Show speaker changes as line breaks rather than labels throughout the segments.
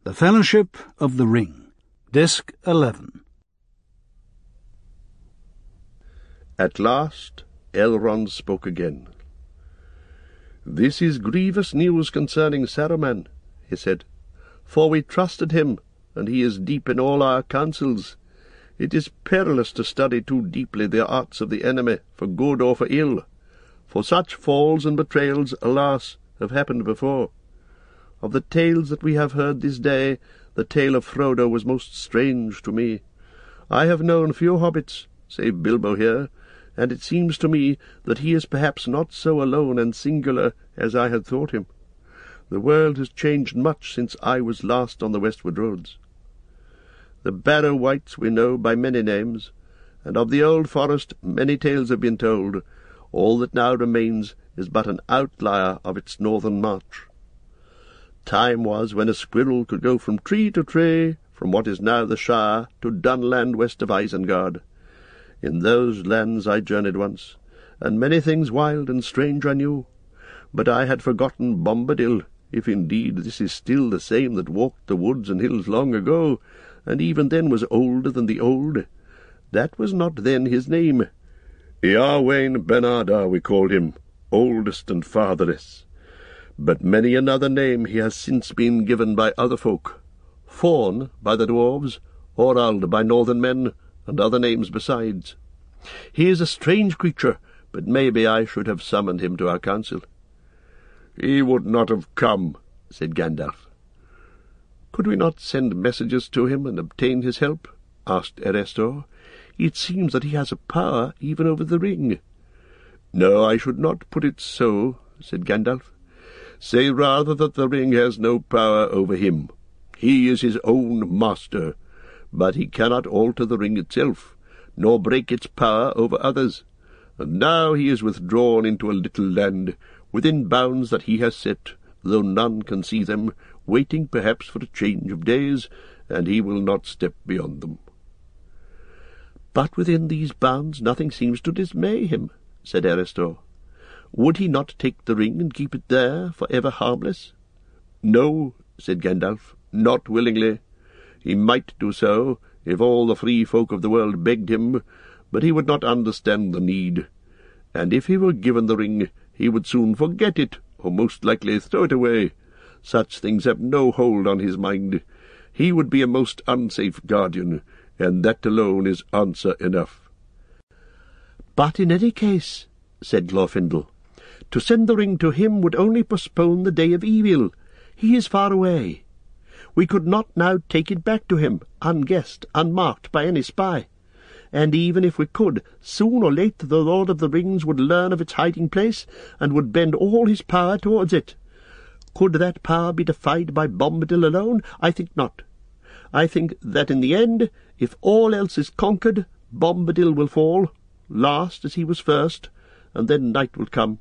The Fellowship of the Ring, Disc 11.
At last Elrond spoke again. "This is grievous news concerning Saruman," he said, "for we trusted him, and he is deep in all our counsels. It is perilous to study too deeply the arts of the enemy, for good or for ill, for such falls and betrayals, alas, have happened before. Of the tales that we have heard this day, the tale of Frodo was most strange to me. I have known few hobbits, save Bilbo here, and it seems to me that he is perhaps not so alone and singular as I had thought him. The world has changed much since I was last on the westward roads. The Barrow Wights we know by many names, and of the old forest many tales have been told. All that now remains is but an outlier of its northern march. Time was when a squirrel could go from tree to tree, from what is now the Shire to Dunland west of Isengard. In those lands I journeyed once, and many things wild and strange I knew. But I had forgotten Bombadil, if indeed this is still the same that walked the woods and hills long ago, and even then was older than the old. That was not then his name. Eärwain Ben-Adar we called him, oldest and fatherless. But many another name he has since been given by other folk. Fawn by the dwarves, Orald by northern men, and other names besides. He is a strange creature, but maybe I should have summoned him to our council." "He would not have come," said Gandalf. "Could we not send messengers to him and obtain his help?" asked Erestor. "It seems that he has a power even over the ring." "No, I should not put it so," said Gandalf. "Say rather that the ring has no power over him. He is his own master, but he cannot alter the ring itself, nor break its power over others. And now he is withdrawn into a little land, within bounds that he has set, though none can see them, waiting perhaps for a change of days, and he will not step beyond them." "But within these bounds nothing seems to dismay him," said Erestor. "Would he not take the ring and keep it there, for ever harmless?" "No," said Gandalf, "not willingly. He might do so, if all the free folk of the world begged him, but he would not understand the need. And if he were given the ring, he would soon forget it, or most likely throw it away. Such things have no hold on his mind. He would be a most unsafe guardian, and that alone is answer enough." "But in any case," said Glorfindel, "to send the ring to him would only postpone the day of evil. He is far away. We could not now take it back to him, unguessed, unmarked by any spy. And even if we could, soon or late the Lord of the Rings would learn of its hiding-place, and would bend all his power towards it. Could that power be defied by Bombadil alone? I think not. I think that in the end, if all else is conquered, Bombadil will fall, last as he was first, and then night will come."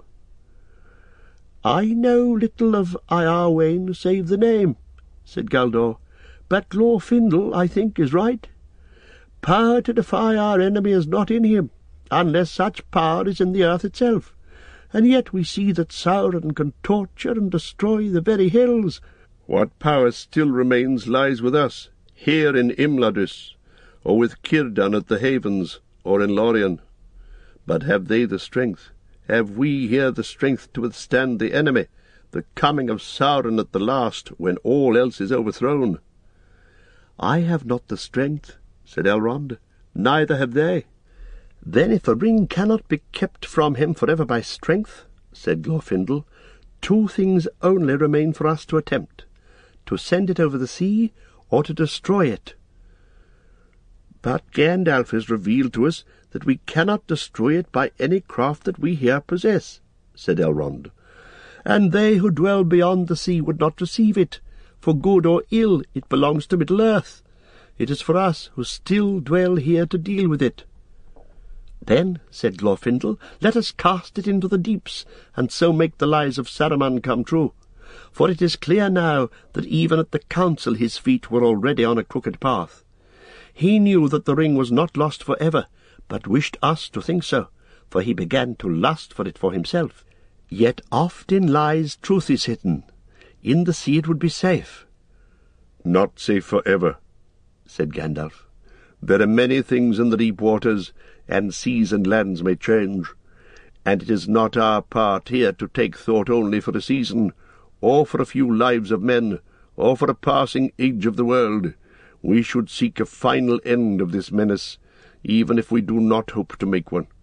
"I know little of Eärwain save the name," said Galdor, "but Glorfindel, I think, is right. Power to defy our enemy is not in him, unless such power is in the earth itself. And yet we see that Sauron can torture and destroy the very hills." "What power still remains lies with us, here in Imladris, or with Círdan at the Havens, or in Lorien. But have they the strength? Have we here the strength to withstand the enemy, the coming of Sauron at the last, when all else is overthrown?"
"I have not the strength," said Elrond. "Neither have they." "Then if the ring cannot be kept from him forever by strength," said Glorfindel, "two things only remain for us to attempt: to send it over the sea, or to destroy it." "But Gandalf has revealed to us that we cannot destroy it by any craft that we here possess," said Elrond. "And they who dwell beyond the sea would not receive it. For good or ill, it belongs to Middle-earth. It is for us who still dwell here to deal with it." "Then," said Glorfindel, "let us cast it into the deeps, and so make the lies of Saruman come true. For it is clear now that even at the council his feet were already on a crooked path. He knew that the ring was not lost for ever, but wished us to think so, for he began to lust for it for himself. Yet oft in lies truth is hidden. In the sea it would be safe."
"Not safe forever," said Gandalf. "There are many things in the deep waters, and seas and lands may change, and it is not our part here to take thought only for a season, or for a few lives of men, or for a passing age of the world. We should seek a final end of this menace, even if we do not hope to make one."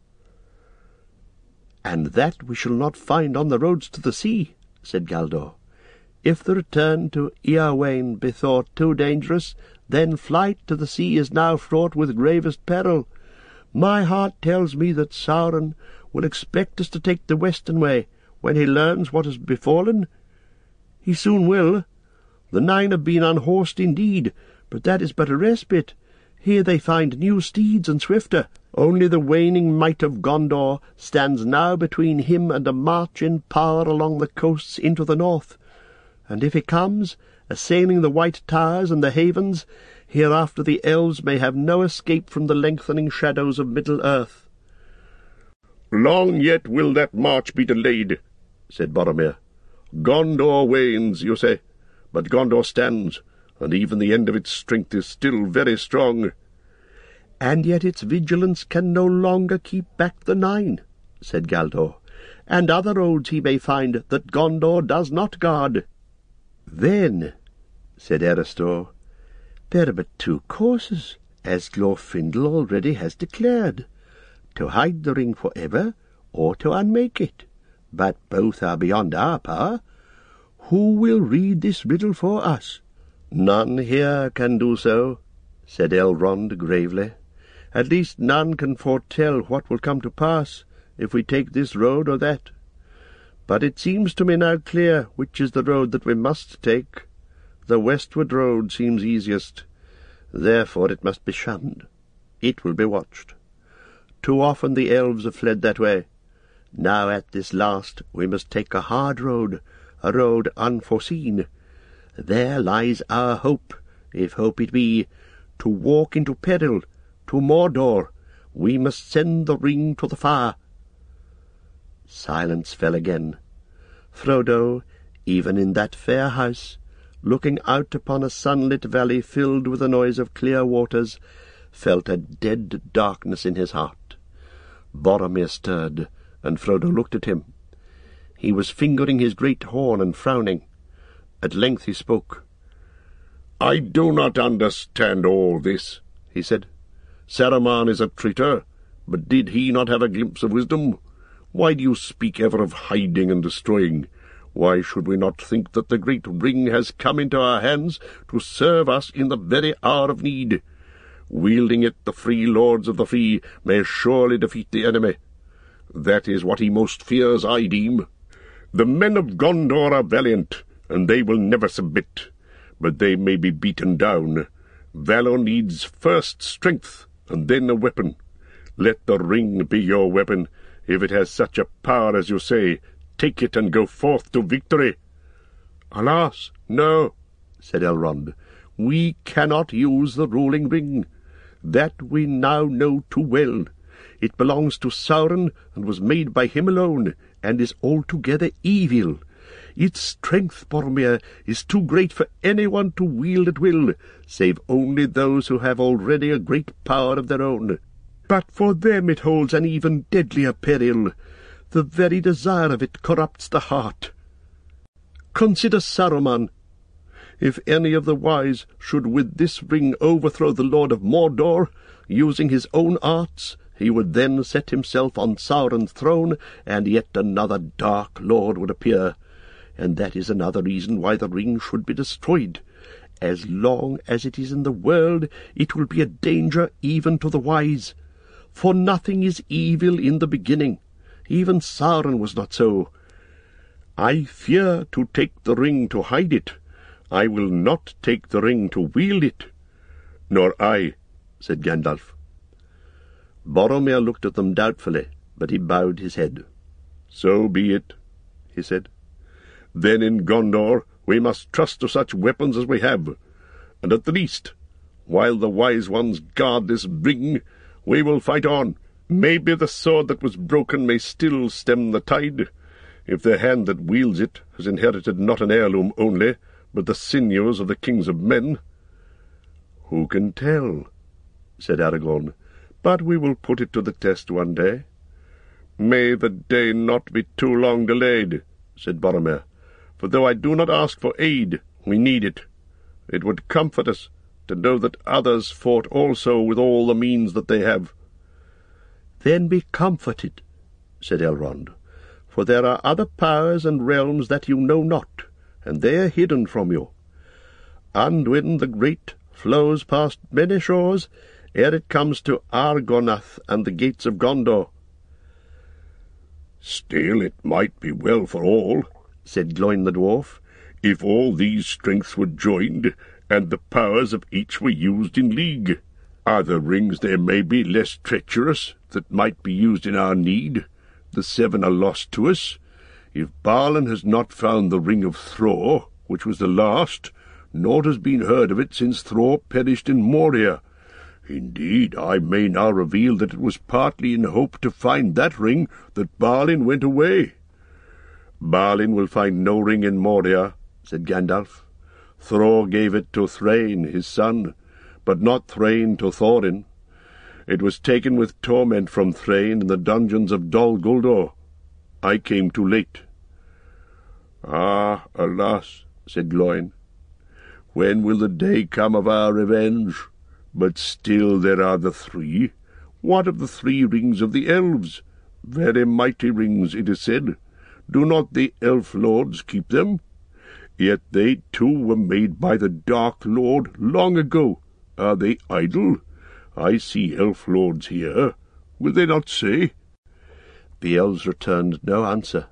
"And that we shall not find on the roads to the sea," said Galdor. "If the return to Eorwain be thought too dangerous, then flight to the sea is now fraught with gravest peril. My heart tells me that Sauron will expect us to take the western way, when he learns what has befallen. He soon will. The Nine have been unhorsed indeed, but that is but a respite. Here they find new steeds and swifter. Only the waning might of Gondor stands now between him and a march in power along the coasts into the north. And if he comes, assailing the White Towers and the havens, hereafter the elves may have no escape from the lengthening shadows of Middle-earth."
"Long yet will that march be delayed," said Boromir. "Gondor wanes, you say, but Gondor stands, and even the end of its strength is still very strong."
"And yet its vigilance can no longer keep back the Nine," said Galdor, "and other roads he may find that Gondor does not guard." "Then," said Erestor, "there are but two courses, as Glorfindel already has declared, to hide the ring for ever, or to unmake it. But both are beyond our power. Who will read this riddle for us?"
"None here can do so," said Elrond gravely. "At least none can foretell what will come to pass, if we take this road or that. But it seems to me now clear which is the road that we must take. The westward road seems easiest. Therefore it must be shunned. It will be watched. Too often the elves have fled that way. Now at this last we must take a hard road, a road unforeseen. There lies our hope, if hope it be, to walk into peril, to Mordor. We must send the ring to the fire." Silence fell again. Frodo, even in that fair house, looking out upon a sunlit valley filled with the noise of clear waters, felt a dead darkness in his heart. Boromir stirred, and Frodo looked at him. He was fingering his great horn and frowning. At length he spoke. "I do not understand all this," he said. "Saruman is a traitor, but did he not have a glimpse of wisdom? Why do you speak ever of hiding and destroying? Why should we not think that the great ring has come into our hands to serve us in the very hour of need? Wielding it, the free lords of the free may surely defeat the enemy. That is what he most fears, I deem. The men of Gondor are valiant, and they will never submit, but they may be beaten down. Valor needs first strength, and then a weapon. Let the ring be your weapon. If it has such a power as you say, take it and go forth to victory." "Alas, no," said Elrond. "We cannot use the ruling ring. That we now know too well. It belongs to Sauron, and was made by him alone, and is altogether evil. Its strength, Boromir, is too great for anyone to wield at will, save only those who have already a great power of their own. But for them it holds an even deadlier peril. The very desire of it corrupts the heart. Consider Saruman. If any of the wise should with this ring overthrow the Lord of Mordor, using his own arts, he would then set himself on Sauron's throne, and yet another dark lord would appear. And that is another reason why the ring should be destroyed. As long as it is in the world, it will be a danger even to the wise. For nothing is evil in the beginning. Even Sauron was not so. I fear to take the ring to hide it. I will not take the ring to wield it." "Nor I," said Gandalf. Boromir looked at them doubtfully, but he bowed his head. "So be it," he said. "Then in Gondor we must trust to such weapons as we have, and at the least, while the wise ones guard this ring, we will fight on. Maybe the sword that was broken may still stem the tide, if the hand that wields it has inherited not an heirloom only, but the sinews of the kings of men." "Who can tell?" said Aragorn. "But we will put it to the test one day." "May the day not be too long delayed," said Boromir, "for though I do not ask for aid, we need it. It would comfort us to know that others fought also with all the means that they have."
"Then be comforted," said Elrond, "for there are other powers and realms that you know not, and they are hidden from you. Anduin the Great flows past many shores ere it comes to Argonath and the gates of Gondor."
"Still it might be well for all," said Gloin the dwarf, "if all these strengths were joined, and the powers of each were used in league. Other rings there may be less treacherous, that might be used in our need. The seven are lost to us. If Balin has not found the ring of Thror, which was the last, naught has been heard of it since Thror perished in Moria. Indeed, I may now reveal that it was partly in hope to find that ring that Balin went away." "Balin will find no ring in Moria," said Gandalf. "Thror gave it to Thrain, his son, but not Thrain to Thorin. It was taken with torment from Thrain in the dungeons of Dol Guldur. I came too late." "Ah, alas," said Gloin, "when will the day come of our revenge? But still there are the three. What of the 3 rings of the elves? Very mighty rings, it is said. Do not the elf lords keep them? Yet they too were made by the Dark Lord long ago. Are they idle? I see elf lords here. Will they not say?"
The elves returned no answer.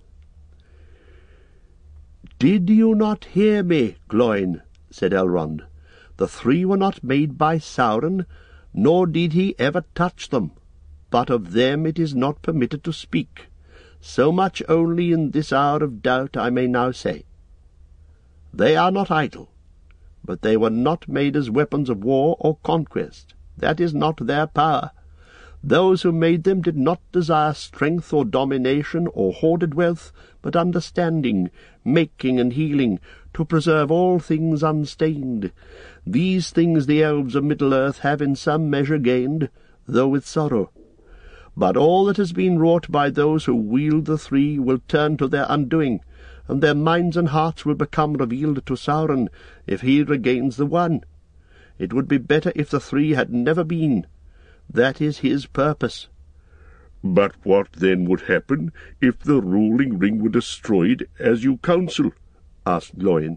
"Did you not hear me, Gloin?" said Elrond. "The 3 were not made by Sauron, nor did he ever touch them. But of them it is not permitted to speak. So much only in this hour of doubt I may now say. They are not idle, but they were not made as weapons of war or conquest. That is not their power. Those who made them did not desire strength or domination or hoarded wealth, but understanding, making and healing, to preserve all things unstained. These things the elves of Middle-earth have in some measure gained, though with sorrow. But all that has been wrought by those who wield the 3 will turn to their undoing, and their minds and hearts will become revealed to Sauron if he regains the 1. It would be better if the 3 had never been. That is his purpose."
"But what then would happen if the ruling ring were destroyed, as you counsel?" asked Gloin.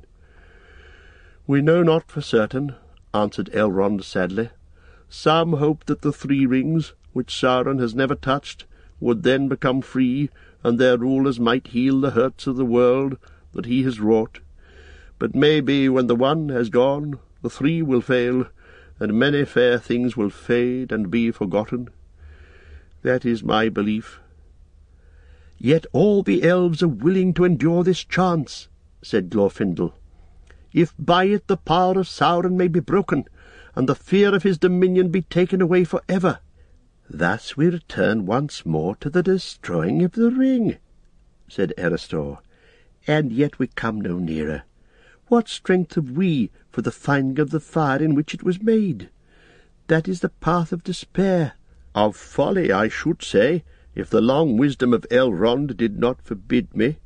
"We know not for certain," answered Elrond sadly. "Some hope that the 3 rings, which Sauron has never touched, would then become free, and their rulers might heal the hurts of the world that he has wrought. But maybe when the 1 has gone, the 3 will fail, and many fair things will fade and be forgotten. That is my belief." "Yet all the elves are willing to endure this chance," said Glorfindel. "If by it the power of Sauron may be broken, and the fear of his dominion be taken away for ever." "Thus we return once more to the destroying of the ring," said Erestor, "and yet we come no nearer. What strength have we for the finding of the fire in which it was made? That is the path of despair, of folly, I should say, if the long wisdom of Elrond did not forbid me."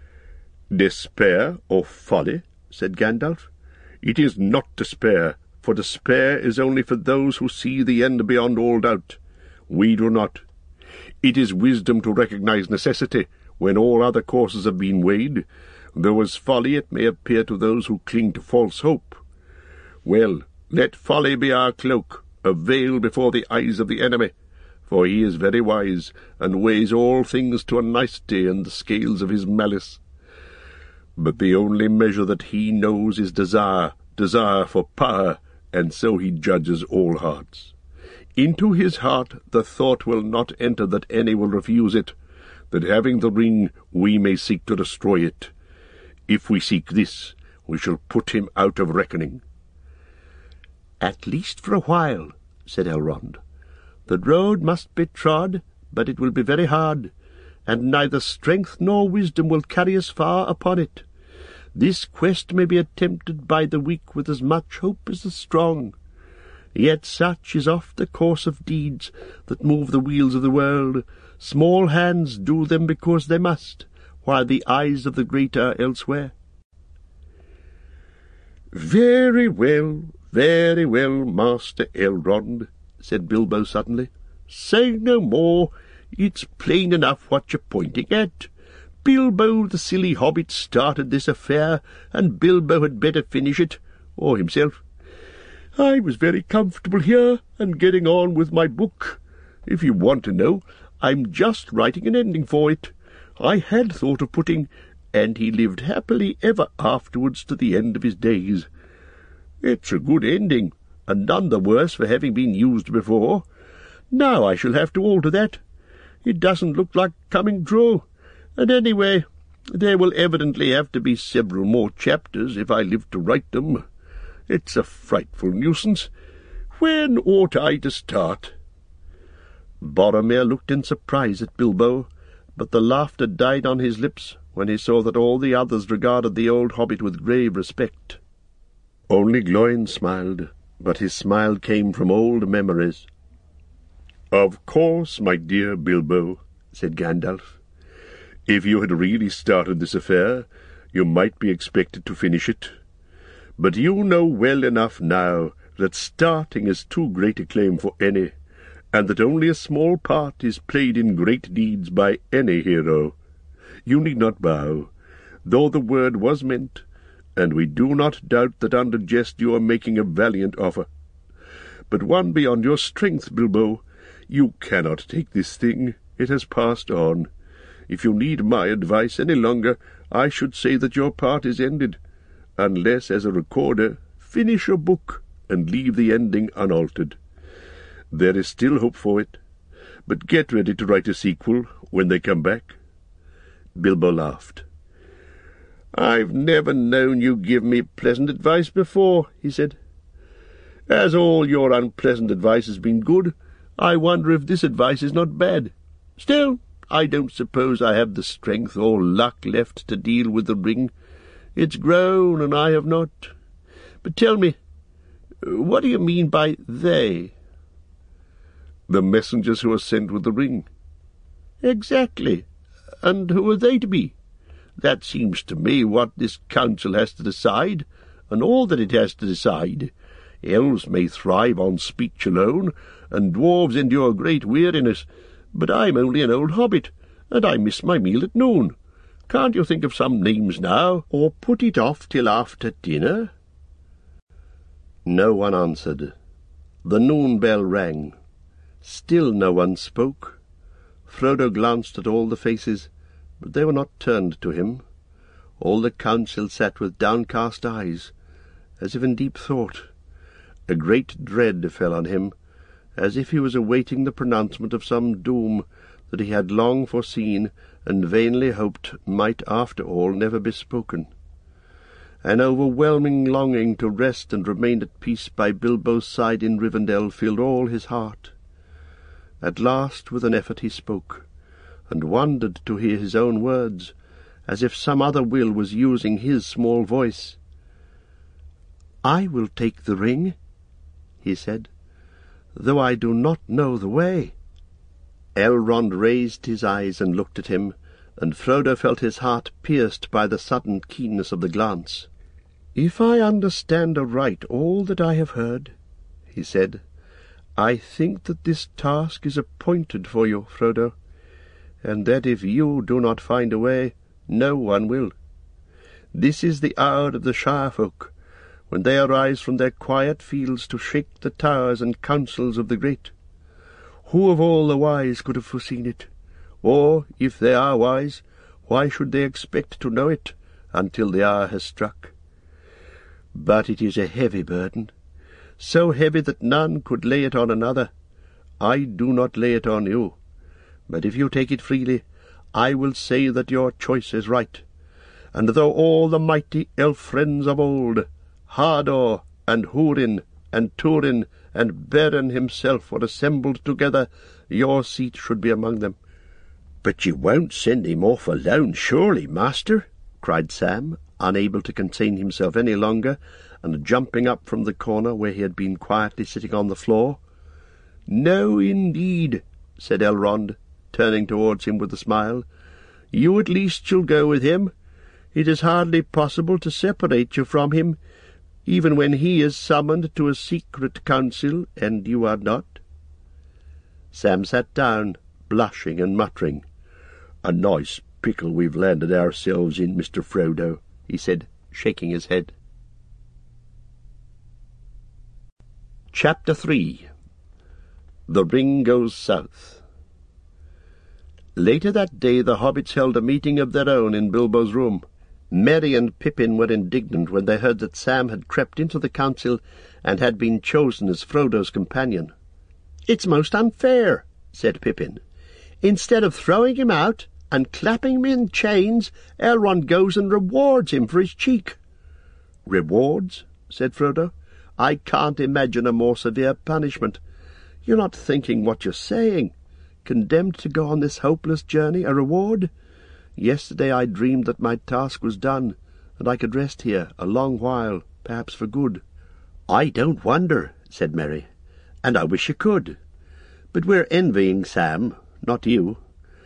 "Despair or folly?" said Gandalf. "It is not despair, for despair is only for those who see the end beyond all doubt. We do not. It is wisdom to recognize necessity when all other courses have been weighed, though as folly it may appear to those who cling to false hope. Well, let folly be our cloak, a veil before the eyes of the enemy, for he is very wise, and weighs all things to a nicety in the scales of his malice. But the only measure that he knows is desire for power, and so he judges all hearts. Into his heart the thought will not enter that any will refuse it, that having the ring we may seek to destroy it. If we seek this, we shall put him out of reckoning." "At least for a while," said Elrond. "The road must be trod, but it will be very hard, and neither strength nor wisdom will carry us far upon it.
This quest may be attempted by the weak with as much hope as the strong. Yet such is oft the course of deeds that move the wheels of the world. Small hands do them because they must, while the eyes of the great are elsewhere.
Very well, Master Elrond, said Bilbo suddenly. Say no more. It's plain enough what you're pointing at. Bilbo the silly hobbit started this affair, and Bilbo had better finish it, or himself. I was very comfortable here, and getting on with my book. If you want to know, I'm just writing an ending for it. I had thought of putting, and he lived happily ever afterwards to the end of his days. It's a good ending, and none the worse for having been used before. Now I shall have to alter that. It doesn't look like coming true, and anyway, there will evidently have to be several more chapters if I live to write them. It's a frightful nuisance. When ought I to start?"
Boromir looked in surprise at Bilbo, but the laughter died on his lips when he saw that all the others regarded the old hobbit with grave respect. Only Gloin smiled, but his smile came from old memories.
"Of course, my dear Bilbo," said Gandalf. "If you had really started this affair, you might be expected to finish it. But you know well enough now that starting is too great a claim for any, and that only a small part is played in great deeds by any hero. You need not bow, though the word was meant, and we do not doubt that under jest you are making a valiant offer. But one beyond your strength, Bilbo. You cannot take this thing. It has passed on. If you need my advice any longer, I should say that your part is ended, unless, as a recorder, finish your book and leave the ending unaltered. There is still hope for it, but get ready to write a sequel when they come back."
Bilbo laughed.
"I've never known you give me pleasant advice before," he said. "As all your unpleasant advice has been good, I wonder if this advice is not bad. Still, I don't suppose I have the strength or luck left to deal with the ring. It's grown, and I have not. But tell me, what do you mean by they?"
"The messengers who are sent with the ring."
"Exactly. And who are they to be? That seems to me what this council has to decide, and all that it has to decide. Elves may thrive on speech alone, and dwarves endure great weariness, but I'm only an old hobbit, and I miss my meal at noon. Can't you think of some names now, or put it off till after dinner?"
No one answered. The noon bell rang. Still no one spoke. Frodo glanced at all the faces, but they were not turned to him. All the council sat with downcast eyes, as if in deep thought. A great dread fell on him, as if he was awaiting the pronouncement of some doom that he had long foreseen and vainly hoped might after all never be spoken. An overwhelming longing to rest and remain at peace by Bilbo's side in Rivendell filled all his heart. At last, with an effort, he spoke, and wondered to hear his own words, as if some other will was using his small voice. "I will take the ring," he said, "though I do not know the way." Elrond raised his eyes and looked at him, and Frodo felt his heart pierced by the sudden keenness of the glance. "If I understand aright all that I have heard," he said, "I think that this task is appointed for you, Frodo, and that if you do not find a way, no one will. This is the hour of the Shire folk, when they arise from their quiet fields to shake the towers and councils of the great. Who of all the wise could have foreseen it? Or, if they are wise, why should they expect to know it until the hour has struck? But it is a heavy burden, so heavy that none could lay it on another. I do not lay it on you, but if you take it freely, I will say that your choice is right. And though all the mighty elf friends of old, Hador and Húrin and Túrin and Beren himself were assembled together, your seat should be among them." "But you won't send him off alone, surely, master?" cried Sam, unable to contain himself any longer, and jumping up from the corner where he had been quietly sitting on the floor. "No, indeed," said Elrond, turning towards him with a smile. "You at least shall go with him. It is hardly possible to separate you from him, even when he is summoned to a secret council, and you are not." Sam sat down, blushing and muttering. "A nice pickle we've landed ourselves in, Mr. Frodo," he said, shaking his head. Chapter 3. The Ring Goes South. Later that day the hobbits held a meeting of their own in Bilbo's room. Merry and Pippin were indignant when they heard that Sam had crept into the council and had been chosen as Frodo's companion. "It's most unfair," said Pippin. "Instead of throwing him out and clapping him in chains, Elrond goes and rewards him for his cheek." "Rewards?" said Frodo. "I can't imagine a more severe punishment. You're not thinking what you're saying. Condemned to go on this hopeless journey, a reward? Yesterday I dreamed that my task was done, and I could rest here a long while, perhaps for good." "I don't wonder," said Merry, "and I wish you could. But we're envying Sam, not you.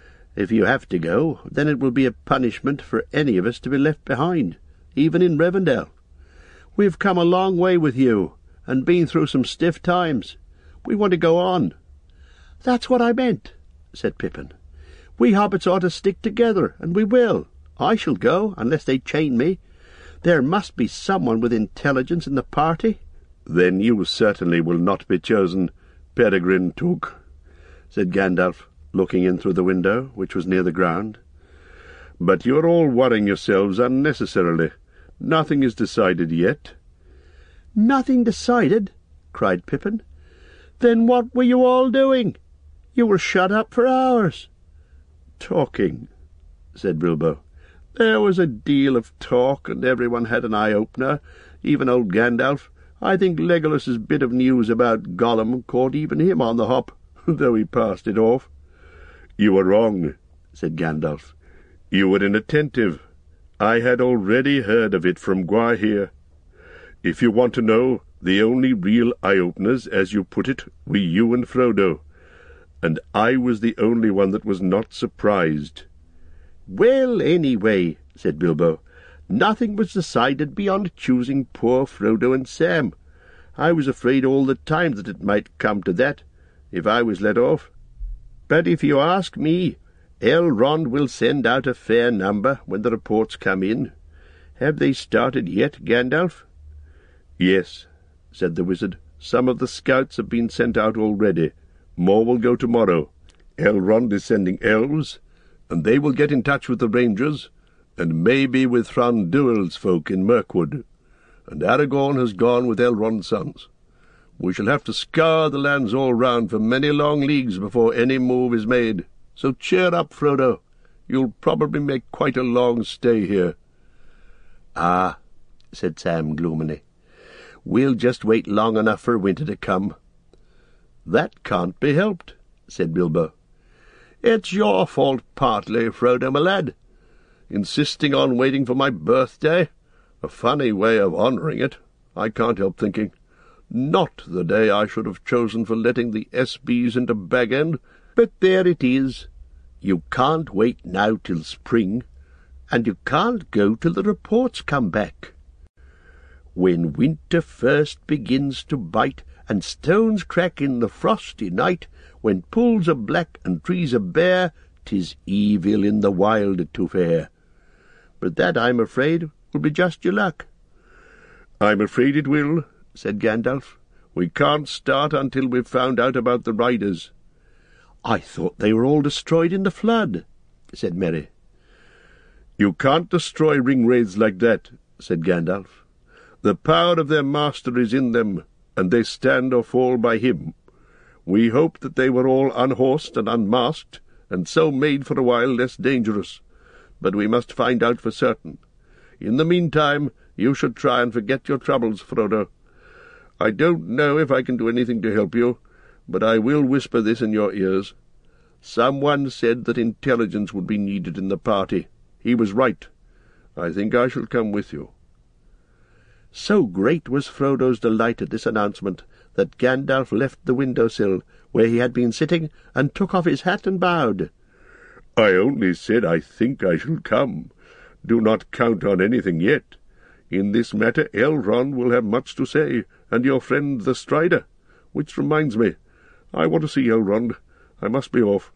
If you have to go, then it will be a punishment for any of us to be left behind, even in Rivendell. We've come a long way with you, and been through some stiff times. We want to go on." "That's what I meant," said Pippin. "We hobbits ought to stick together, and we will. I shall go, unless they chain me. There must be someone with intelligence in the party."
"Then you certainly will not be chosen, Peregrine Took," said Gandalf, looking in through the window, which was near the ground. "But you're all worrying yourselves unnecessarily. Nothing is decided yet."
"Nothing decided?" cried Pippin. "Then what were you all doing? You were shut up for hours."
"Talking," said Bilbo. "There was a deal of talk, and everyone had an eye-opener, even old Gandalf. I think Legolas's bit of news about Gollum caught even him on the hop, though he passed it off." "You were wrong," said Gandalf. "You were inattentive. I had already heard of it from Gwaihir. If you want to know, the only real eye-openers, as you put it, were you and Frodo, and I was the only one that was not surprised."
"Well, anyway," said Bilbo, "nothing was decided beyond choosing poor Frodo and Sam. I was afraid all the time that it might come to that, if I was let off. But if you ask me, Elrond will send out a fair number when the reports come in. Have they started yet, Gandalf?"
"Yes," said the wizard. "Some of the scouts have been sent out already. More will go tomorrow. Elrond is sending elves, and they will get in touch with the rangers, and maybe with Thranduil's folk in Mirkwood. And Aragorn has gone with Elrond's sons. We shall have to scour the lands all round for many long leagues before any move is made. So cheer up, Frodo. You'll probably make quite a long stay here."
"Ah," said Sam gloomily, "we'll just wait long enough for winter to come."
"That can't be helped," said Bilbo.
"It's your fault partly, Frodo, my lad.
Insisting on waiting for my birthday? A funny way of honouring it, I can't help thinking. Not the day I should have chosen for letting the Espes into Bag End.
But there it is. You can't wait now till spring, and you can't go till the reports come back. When winter first begins to bite, and stones crack in the frosty night, when pools are black and trees are bare, 'tis evil in the wild to fare. But that, I'm afraid, will be just your luck."
"I'm afraid it will," said Gandalf. "We can't start until we've found out about the riders."
"I thought they were all destroyed in the flood," said Merry.
"You can't destroy ring-wraiths like that," said Gandalf. "The power of their master is in them, and they stand or fall by him. We hoped that they were all unhorsed and unmasked, and so made for a while less dangerous. But we must find out for certain. In the meantime, you should try and forget your troubles, Frodo. I don't know if I can do anything to help you, but I will whisper this in your ears. Someone said that intelligence would be needed in the party. He was right. I think I shall come with you."
So great was Frodo's delight at this announcement that Gandalf left the window-sill where he had been sitting and took off his hat and bowed.
"I only said I think I shall come. Do not count on anything yet. In this matter Elrond will have much to say, and your friend the Strider. Which reminds me, I want to see Elrond. I must be off."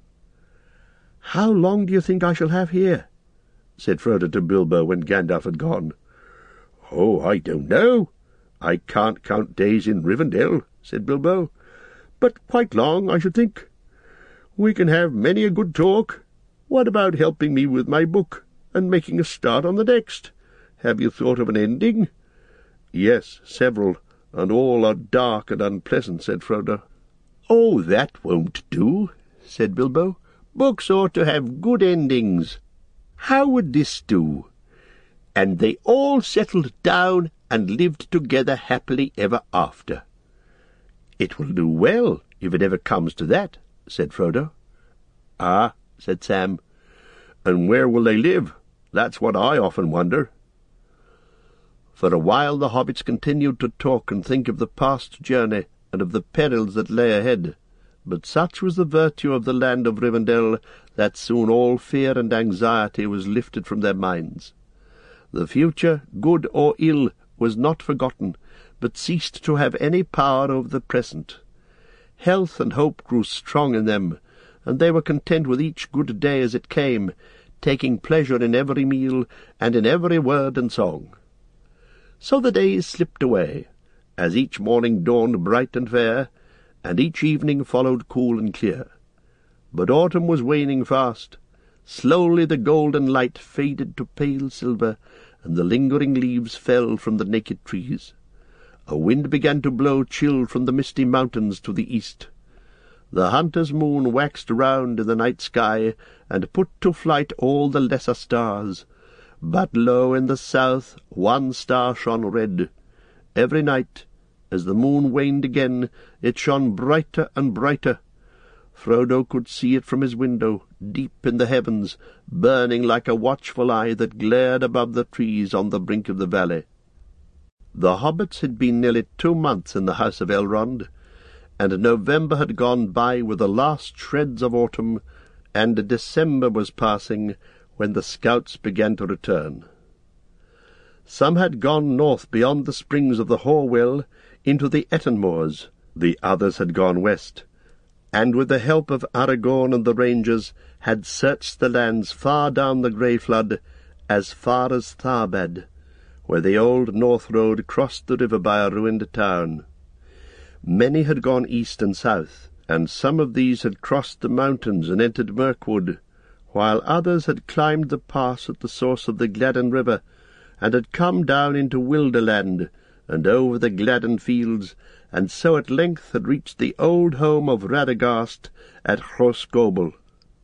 "How long do you think I shall have here?" said Frodo to Bilbo when Gandalf had gone.
"Oh, I don't know. I can't count days in Rivendell," said Bilbo. "But quite long, I should think. We can have many a good talk. What about helping me with my book, and making a start on the next? Have you thought of an ending?"
"Yes, several, and all are dark and unpleasant," said Frodo.
"Oh, that won't do," said Bilbo. "Books ought to have good endings. How would this do? And they all settled down and lived together happily ever after."
"It will do well, if it ever comes to that," said Frodo.
"Ah," said Sam, "and where will they live? That's what I often wonder."
For a while the hobbits continued to talk and think of the past journey and of the perils that lay ahead, but such was the virtue of the land of Rivendell that soon all fear and anxiety was lifted from their minds. The future, good or ill, was not forgotten, but ceased to have any power over the present. Health and hope grew strong in them, and they were content with each good day as it came, taking pleasure in every meal and in every word and song. So the days slipped away, as each morning dawned bright and fair, and each evening followed cool and clear. But autumn was waning fast. Slowly the golden light faded to pale silver, and the lingering leaves fell from the naked trees. A wind began to blow chill from the misty mountains to the east. The hunter's moon waxed round in the night sky, and put to flight all the lesser stars. But lo, in the south one star shone red. Every night, as the moon waned again, it shone brighter and brighter. Frodo could see it from his window, deep in the heavens, burning like a watchful eye that glared above the trees on the brink of the valley. The hobbits had been nearly 2 months in the house of Elrond, and November had gone by with the last shreds of autumn, and December was passing when the scouts began to return. Some had gone north beyond the springs of the Horwell into the Etten moors, the others had gone west, and with the help of Aragorn and the rangers had searched the lands far down the Grey Flood, as far as Tharbad, where the old north road crossed the river by a ruined town. Many had gone east and south, and some of these had crossed the mountains and entered Mirkwood, while others had climbed the pass at the source of the Gladden River, and had come down into Wilderland, and over the Gladden fields, and so at length had reached the old home of Radagast at Rhosgobel.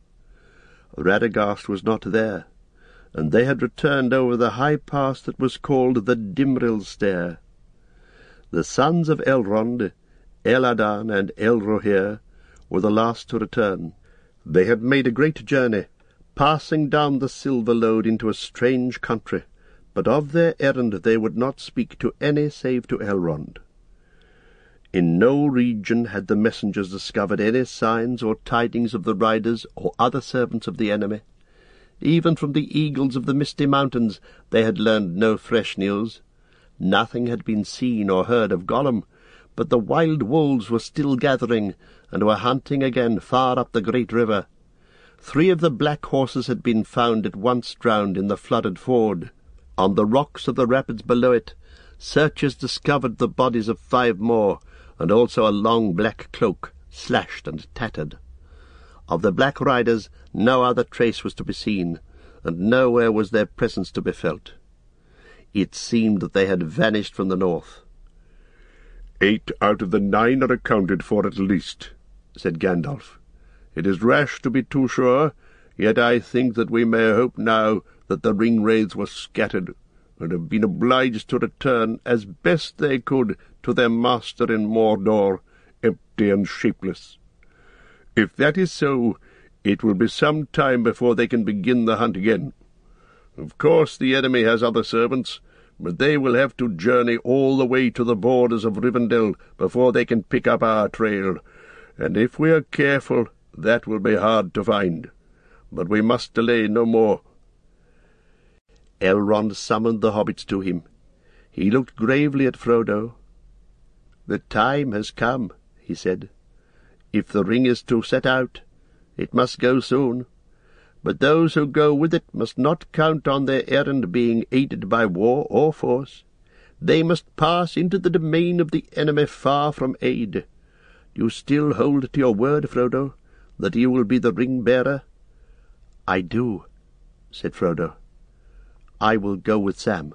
Radagast was not there, and they had returned over the high pass that was called the Dimrill Stair. The sons of Elrond, Eladan and Elrohir, were the last to return. They had made a great journey, passing down the Silver Lode into a strange country, but of their errand they would not speak to any save to Elrond. In no region had the messengers discovered any signs or tidings of the riders or other servants of the enemy. Even from the eagles of the misty mountains they had learned no fresh news. Nothing had been seen or heard of Gollum, but the wild wolves were still gathering, and were hunting again far up the great river. 3 of the black horses had been found at once drowned in the flooded ford. On the rocks of the rapids below it, searchers discovered the bodies of 5 more, and also a long black cloak, slashed and tattered. Of the black riders no other trace was to be seen, and nowhere was their presence to be felt. It seemed that they had vanished from the north.
8 out of the 9 are accounted for at least, said Gandalf. It is rash to be too sure, yet I think that we may hope now that the ring-wraiths were scattered, and have been obliged to return as best they could to their master in Mordor, empty and shapeless. If that is so, it will be some time before they can begin the hunt again. Of course the enemy has other servants, but they will have to journey all the way to the borders of Rivendell before they can pick up our trail, and if we are careful, that will be hard to find. But we must delay no more."
Elrond summoned the hobbits to him. He looked gravely at Frodo. "The time has come," he said. "If the ring is to set out, it must go soon. But those who go with it must not count on their errand being aided by war or force. They must pass into the domain of the enemy far from aid. Do you still hold to your word, Frodo, that you will be the ring-bearer?" "I do," said Frodo. "I will go with Sam."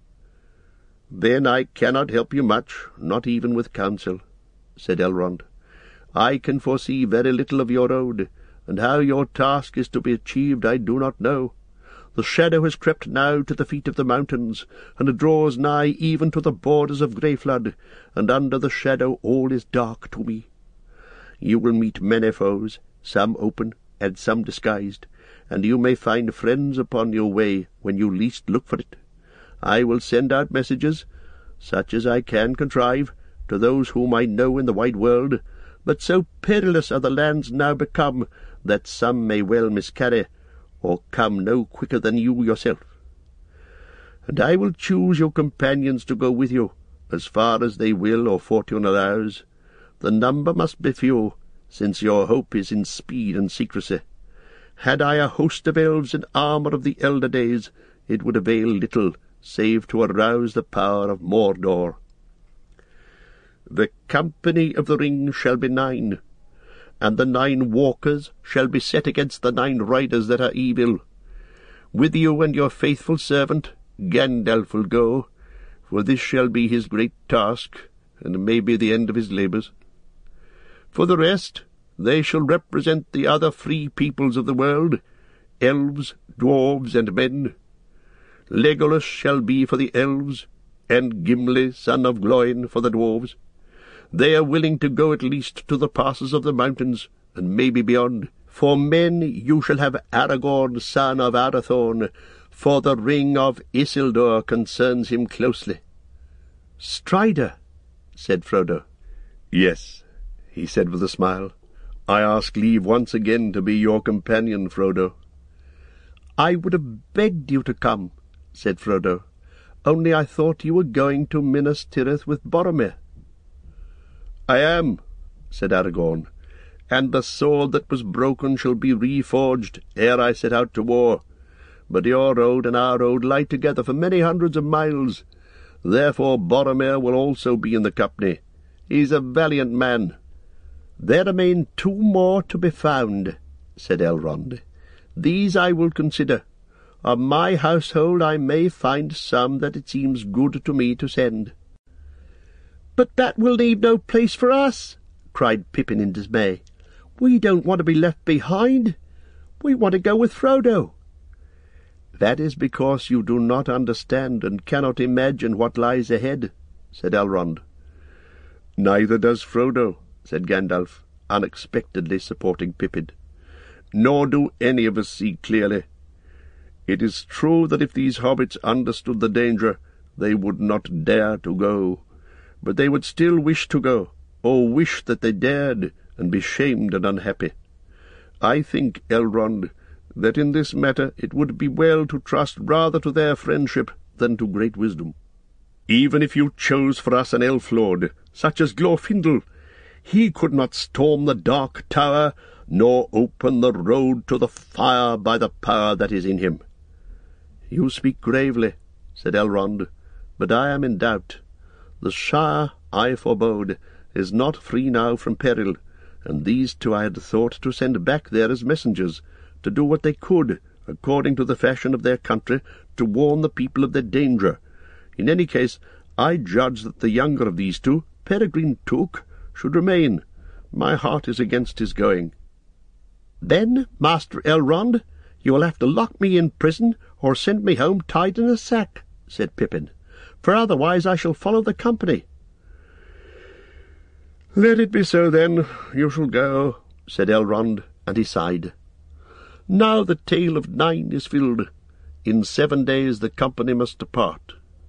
"Then I cannot help you much, not even with counsel," said Elrond. "I can foresee very little of your road, and how your task is to be achieved I do not know. The shadow has crept now to the feet of the mountains, and draws nigh even to the borders of Greyflood, and under the shadow all is dark to me. You will meet many foes, some open and some disguised, and you may find friends upon your way when you least look for it. I will send out messages, such as I can contrive, to those whom I know in the wide world, but so perilous are the lands now become that some may well miscarry, or come no quicker than you yourself. And I will choose your companions to go with you, as far as they will or fortune allows. The number must be few, since your hope is in speed and secrecy. Had I a host of elves in armour of the elder days, it would avail little, save to arouse the power of Mordor. The company of the ring shall be 9, and the 9 walkers shall be set against the 9 riders that are evil. With you and your faithful servant Gandalf will go, for this shall be his great task, and may be the end of his labours. For the rest, they shall represent the other free peoples of the world, elves, dwarves, and men. Legolas shall be for the elves, and Gimli, son of Gloin, for the dwarves. They are willing to go at least to the passes of the mountains, and maybe beyond. For men you shall have Aragorn, son of Arathorn, for the ring of Isildur concerns him closely." "Strider," said Frodo. "Yes," he said with a smile. "I ask leave once again to be your companion, Frodo."
"I would have begged you to come," said Frodo, "only I thought you were going to Minas Tirith with Boromir."
"I am," said Aragorn, "and the sword that was broken shall be reforged ere I set out to war. But your road and our road lie together for many hundreds of miles. Therefore Boromir will also be in the company. He is a valiant man."
"There remain 2 more to be found," said Elrond. "These I will consider. Of my household I may find some that it seems good to me to send." "But that will leave no place for us," cried Pippin in dismay. "We don't want to be left behind. We want to go with Frodo." "That is because you do not understand and cannot imagine what lies ahead," said Elrond.
"Neither does Frodo," said Gandalf, unexpectedly supporting Pippin. "Nor do any of us see clearly. It is true that if these hobbits understood the danger, they would not dare to go. But they would still wish to go, or wish that they dared, and be shamed and unhappy. I think, Elrond, that in this matter it would be well to trust rather to their friendship than to great wisdom. Even if you chose for us an elf lord, such as Glorfindel, he could not storm the Dark Tower, nor open the road to the fire by the power that is in him." "You speak gravely," said Elrond, "but I am in doubt. The Shire, I forebode, is not free now from peril, and these 2 I had thought to send back there as messengers, to do what they could, according to the fashion of their country, to warn the people of their danger. In any case, I judge that the younger of these 2, Peregrine Took, should remain. My heart is against his going." "Then, Master Elrond, you will have to lock me in prison, or send me home tied in a sack," said Pippin, "for otherwise I shall follow the company." "Let it be so, then. You shall go," said Elrond, and he sighed. "Now the tale of 9 is filled.
in 7 days the company must depart.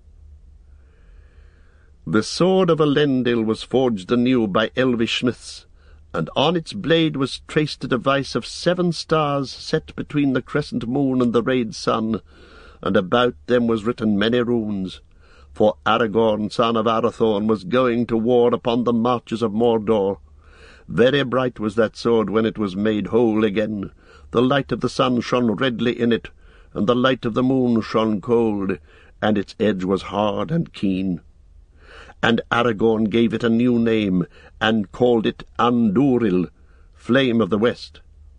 The sword of Elendil was forged anew by elvish smiths, and on its blade was traced a device of 7 stars set between the crescent moon and the rayed sun, and about them was written many runes. For Aragorn, son of Arathorn, was going to war upon the marches of Mordor. Very bright was that sword when it was made whole again. The light of the sun shone redly in it, and the light of the moon shone cold, and its edge was hard and keen. And Aragorn gave it a new name, and called it Andúril, Flame of the West.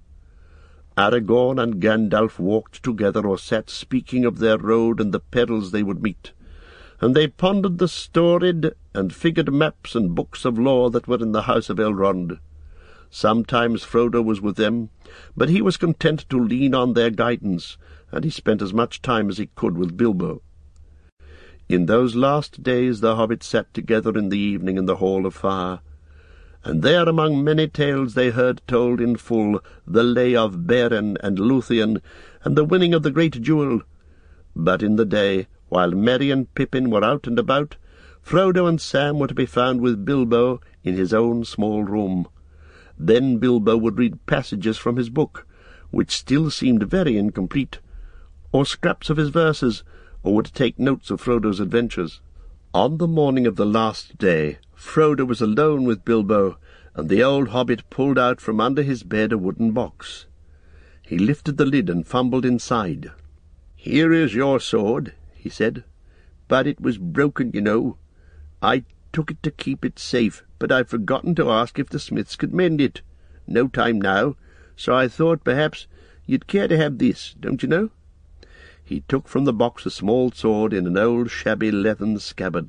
Aragorn and Gandalf walked together, or sat speaking of their road and the perils they would meet, and they pondered the storied and figured maps and books of lore that were in the house of Elrond. Sometimes Frodo was with them, but he was content to lean on their guidance, and he spent as much time as he could with Bilbo. In those last days the hobbits sat together in the evening in the Hall of Fire, and there among many tales they heard told in full the lay of Beren and Luthien, and the winning of the great jewel. But in the day, while Merry and Pippin were out and about, Frodo and Sam were to be found with Bilbo in his own small room. Then Bilbo would read passages from his book, which still seemed very incomplete, or scraps of his verses, or would take notes of Frodo's adventures. On the morning of the last day, Frodo was alone with Bilbo, and the old hobbit pulled out from under his bed a wooden box. He lifted the lid and fumbled inside. "Here is your sword," he said, "but it was broken, you know. I took it to keep it safe, but I've forgotten to ask if the smiths could mend it. No time now, so I thought perhaps you'd care to have this, don't you know?" He took from the box a small sword in an old shabby leathern scabbard.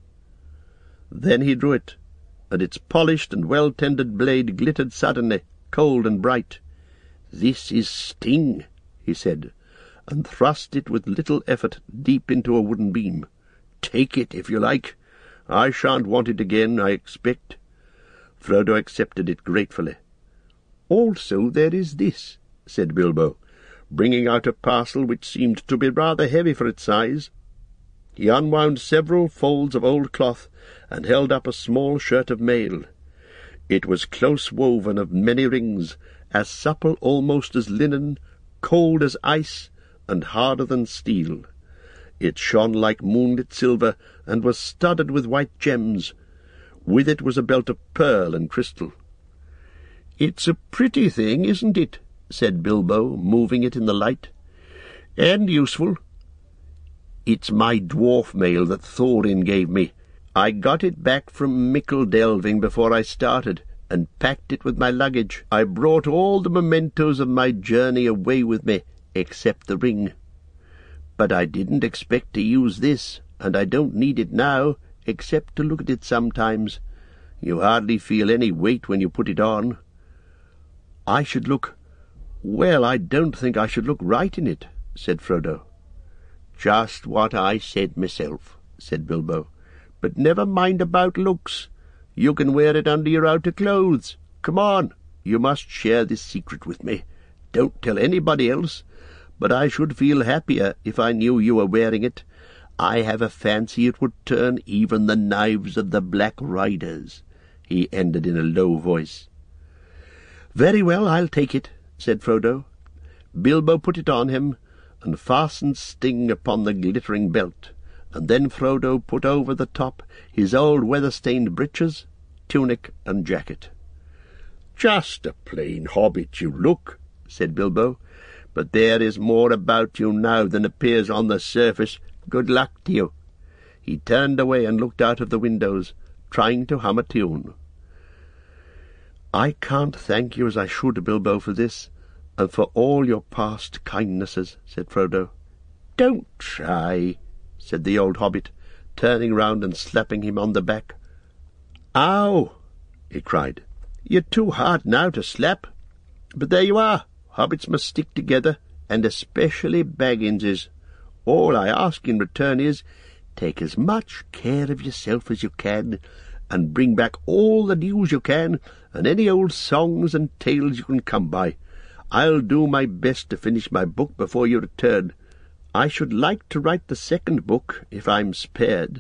Then he drew it, and its polished and well-tended blade glittered suddenly, cold and bright. "This is Sting," he said, and thrust it with little effort deep into a wooden beam. "Take it, if you like. I shan't want it again, I expect." Frodo accepted it gratefully. "Also there is this," said Bilbo, bringing out a parcel which seemed to be rather heavy for its size. He unwound several folds of old cloth, and held up a small shirt of mail. It was close woven of many rings, as supple almost as linen, cold as ice, and harder than steel. It shone like moonlit silver, and was studded with white gems. With it was a belt of pearl and crystal. "It's a pretty thing, isn't it?" said Bilbo, moving it in the light. "And useful. It's my dwarf mail that Thorin gave me. I got it back from Mickle Delving before I started, and packed it with my luggage. I brought all the mementos of my journey away with me, except the ring. But I didn't expect to use this, and I don't need it now, except to look at it sometimes. You hardly feel any weight when you put it on." "I should look— well, I don't think I should look right in it," said Frodo. "Just what I said myself," said Bilbo. "But never mind about looks. You can wear it under your outer clothes. Come on, you must share this secret with me. Don't tell anybody else, but I should feel happier if I knew you were wearing it. I have a fancy it would turn even the knives of the Black Riders," he ended in a low voice. "Very well, I'll take it," said Frodo. Bilbo put it on him, and fastened Sting upon the glittering belt, and then Frodo put over the top his old weather-stained breeches, tunic, and jacket. "Just a plain hobbit you look," said Bilbo, "but there is more about you now than appears on the surface. Good luck to you." He turned away and looked out of the windows, trying to hum a tune. "I can't thank you as I should, Bilbo, for this, and for all your past kindnesses," said Frodo. "Don't try," said the old hobbit, turning round and slapping him on the back. "Ow!" he cried. "You're too hard now to slap. But there you are. Hobbits must stick together, and especially Bagginses. All I ask in return is, take as much care of yourself as you can, and bring back all the news you can, and any old songs and tales you can come by. I'll do my best to finish my book before you return. I should like to write the second book, if I'm spared."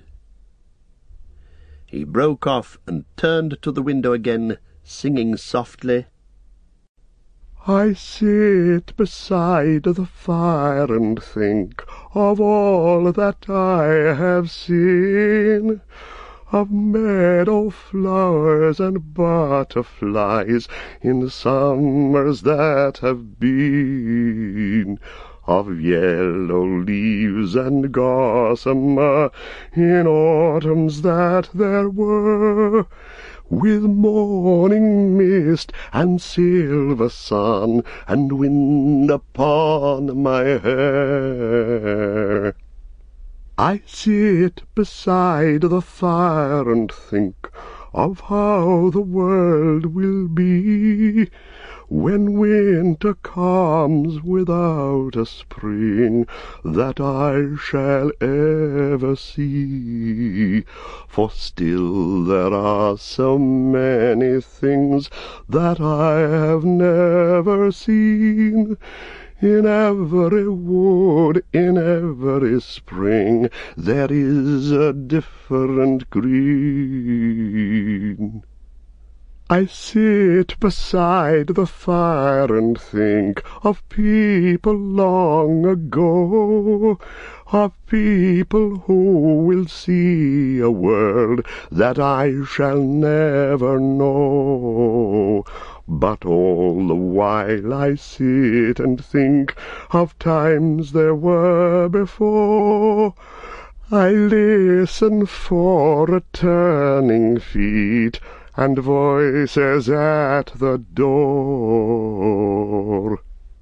He broke off and turned to the window again, singing softly,
"I sit beside the fire and think of all that I have seen, of meadow flowers and butterflies in summers that have been, of yellow leaves and gossamer in autumns that there were, with morning mist and silver sun and wind upon my hair. I sit beside the fire and think of how the world will be when winter comes without a spring that I shall ever see. For still there are so many things that I have never seen. In every wood, in every spring, there is a different green. I sit beside the fire and think of people long ago, of people who will see a world that I shall never know. But all the while I sit and think of times there were before. I listen for returning feet and voices at the door.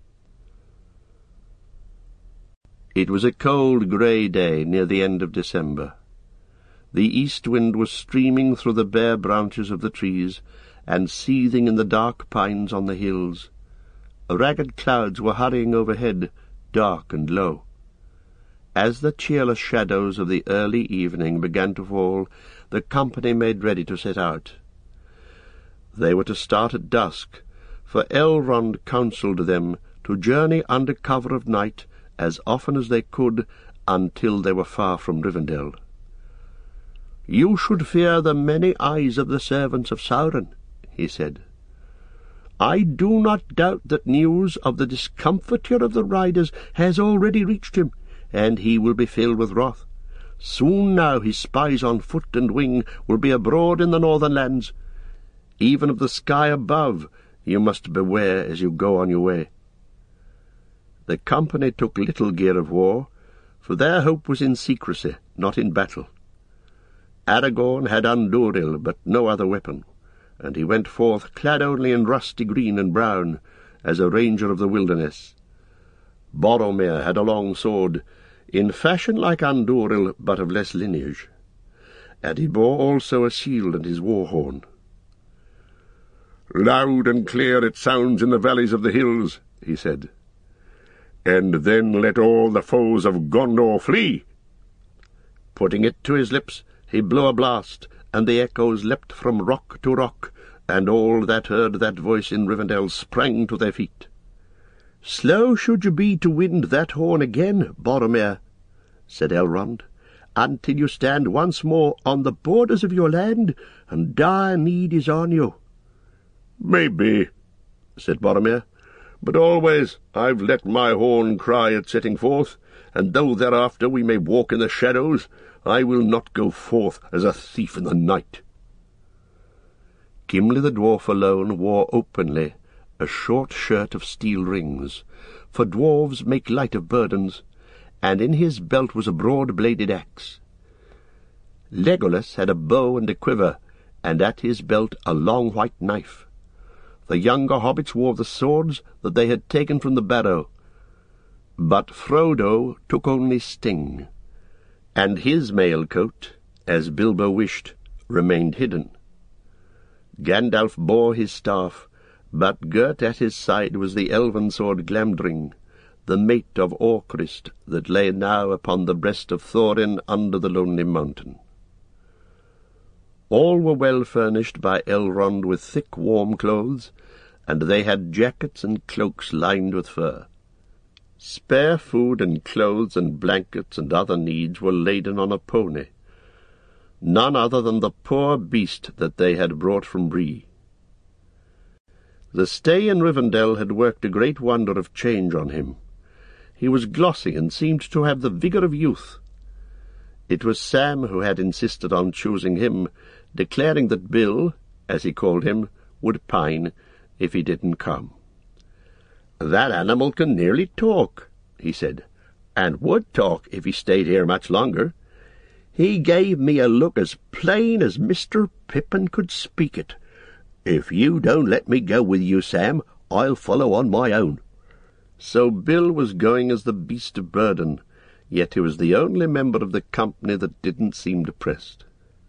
It was a cold grey day near the end of December. The east wind was streaming through the bare branches of the trees and seething in the dark pines on the hills. Ragged clouds were hurrying overhead, dark and low. As the cheerless shadows of the early evening began to fall, the company made ready to set out. They were to start at dusk, for Elrond counselled them to journey under cover of night as often as they could until they were far from Rivendell. "You should fear the many eyes of the servants of Sauron," he said. "I do not doubt that news of the discomfiture of the riders has already reached him, and he will be filled with wrath. Soon now his spies on foot and wing will be abroad in the northern lands. Even of the sky above you must beware as you go on your way." The company took little gear of war, for their hope was in secrecy, not in battle. Aragorn had Andúril, but no other weapon, and he went forth clad only in rusty green and brown, as a ranger of the wilderness. Boromir had a long sword, in fashion like Andúril, but of less lineage, and he bore also a shield and his war-horn. "Loud and clear it sounds in the valleys of the hills," he said. "And then let all the foes of Gondor flee." Putting it to his lips, he blew a blast, and the echoes leapt from rock to rock, and all that heard that voice in Rivendell sprang to their feet. "Slow should you be to wind that horn again, Boromir," said Elrond, "until you stand once more on the borders of your land, and dire need is on you." "Maybe," said Boromir, "but always I've let my horn cry at setting forth, and though thereafter we may walk in the shadows, I will not go forth as a thief in the night." Gimli the dwarf alone wore openly a short shirt of steel rings, for dwarves make light of burdens, and in his belt was a broad-bladed axe. Legolas had a bow and a quiver, and at his belt a long white knife. The younger hobbits wore the swords that they had taken from the barrow, but Frodo took only Sting, and his mail coat, as Bilbo wished, remained hidden. Gandalf bore his staff, but girt at his side was the elven sword Glamdring, the mate of Orcrist, that lay now upon the breast of Thorin under the lonely mountain. All were well furnished by Elrond with thick warm clothes, and they had jackets and cloaks lined with fur. Spare food and clothes and blankets and other needs were laden on a pony, none other than the poor beast that they had brought from Bree. The stay in Rivendell had worked a great wonder of change on him. He was glossy and seemed to have the vigour of youth. It was Sam who had insisted on choosing him, declaring that Bill, as he called him, would pine if he didn't come. "That animal can nearly talk," he said, "and would talk if he stayed here much longer. He gave me a look as plain as Mr. Pippin could speak it. If you don't let me go with you, Sam, I'll follow on my own." So Bill was going as the beast of burden, yet he was the only member of the company that didn't seem depressed.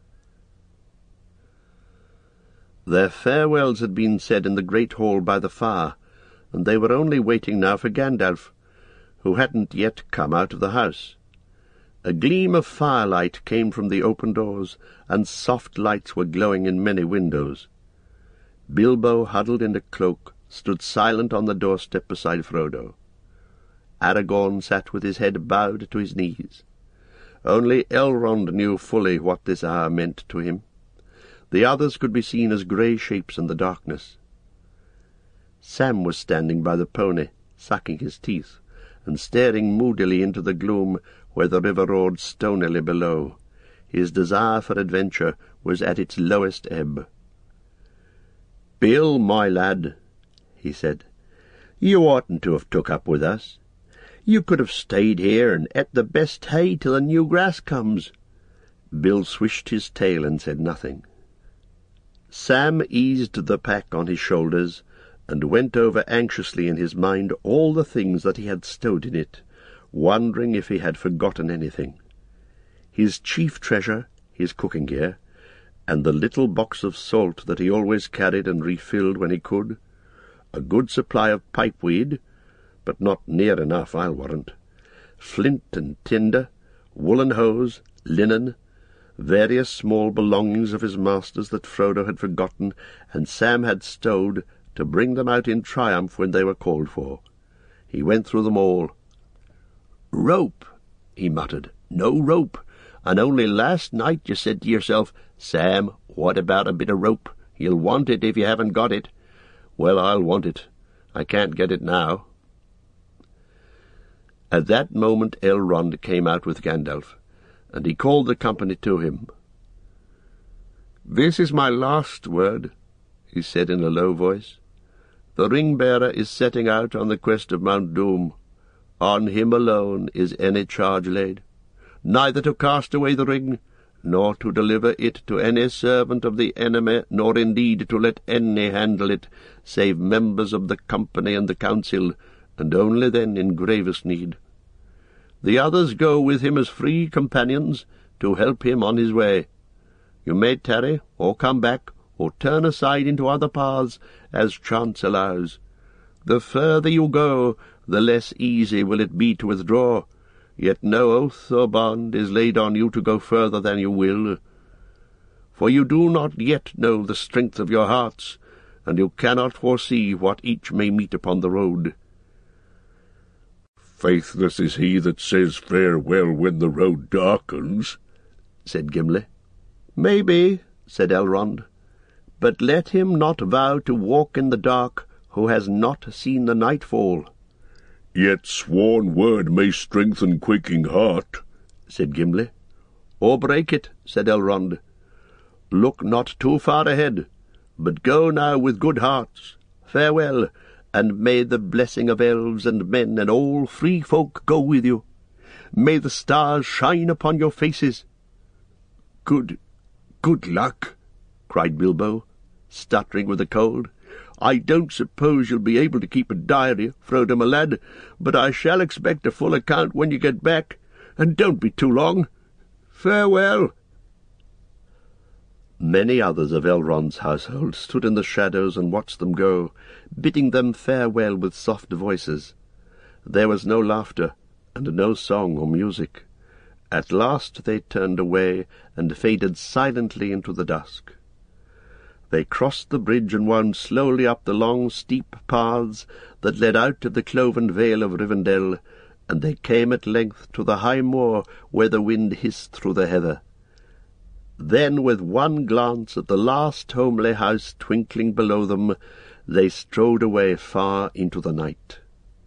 Their farewells had been said in the great hall by the fire, and they were only waiting now for Gandalf, who hadn't yet come out of the house. A gleam of firelight came from the open doors, and soft lights were glowing in many windows. Bilbo, huddled in a cloak, stood silent on the doorstep beside Frodo. Aragorn sat with his head bowed to his knees. Only Elrond knew fully what this hour meant to him. The others could be seen as grey shapes in the darkness. Sam was standing by the pony, sucking his teeth, and staring moodily into the gloom where the river roared stonily below. His desire for adventure was at its lowest ebb. "Bill, my lad," he said, "you oughtn't to have took up with us. You could have stayed here and ate the best hay till the new grass comes." Bill swished his tail and said nothing. Sam eased the pack on his shoulders and went over anxiously in his mind all the things that he had stowed in it, wondering if he had forgotten anything. His chief treasure, his cooking gear, and the little box of salt that he always carried and refilled when he could, a good supply of pipeweed, but not near enough, I'll warrant, flint and tinder, woolen hose, linen, various small belongings of his master's that Frodo had forgotten, and Sam had stowed to bring them out in triumph when they were called for. He went through them all. "Rope," he muttered, "no rope, and only last night you said to yourself, 'Sam, what about a bit of rope? You'll want it if you haven't got it.' Well, I'll want it. I can't get it now." At that moment Elrond came out with Gandalf, and he called the company to him. "This is my last word," he said in a low voice. "The ring-bearer is setting out on the quest of Mount Doom. On him alone is any charge laid, neither to cast away the ring, nor to deliver it to any servant of the enemy, nor indeed to let any handle it, save members of the company and the council, and only then in gravest need. The others go with him as free companions to help him on his way. You may tarry, or come back, or turn aside into other paths, as chance allows. The further you go, the less easy will it be to withdraw, yet no oath or bond is laid on you to go further than you will. For you do not yet know the strength of your hearts, and you cannot foresee what each may meet upon the road."
"Faithless is he that says farewell when the road darkens," said Gimli.
"Maybe," said Elrond, "but let him not vow to walk in the dark who has not seen the nightfall."
"Yet sworn word may strengthen quaking heart,"
said Gimli. "Or break it," said Elrond. "Look not too far ahead, but go now with good hearts. Farewell, and may the blessing of elves and men and all free folk go with you. May the stars shine upon your faces."
Good luck,"
cried Bilbo, stuttering with the cold. "I don't suppose you'll be able to keep a diary, Frodo, my lad, but I shall expect a full account when you get back, and don't be too long. Farewell." Many others of Elrond's household stood in the shadows and watched them go, bidding them farewell with soft voices. There was no laughter, and no song or music. At last they turned away and faded silently into the dusk. They crossed the bridge and wound slowly up the long, steep paths that led out of the cloven vale of Rivendell, and they came at length to the high moor where the wind hissed through the heather. Then, with one glance at the last homely house twinkling below them, they strode away far into the night.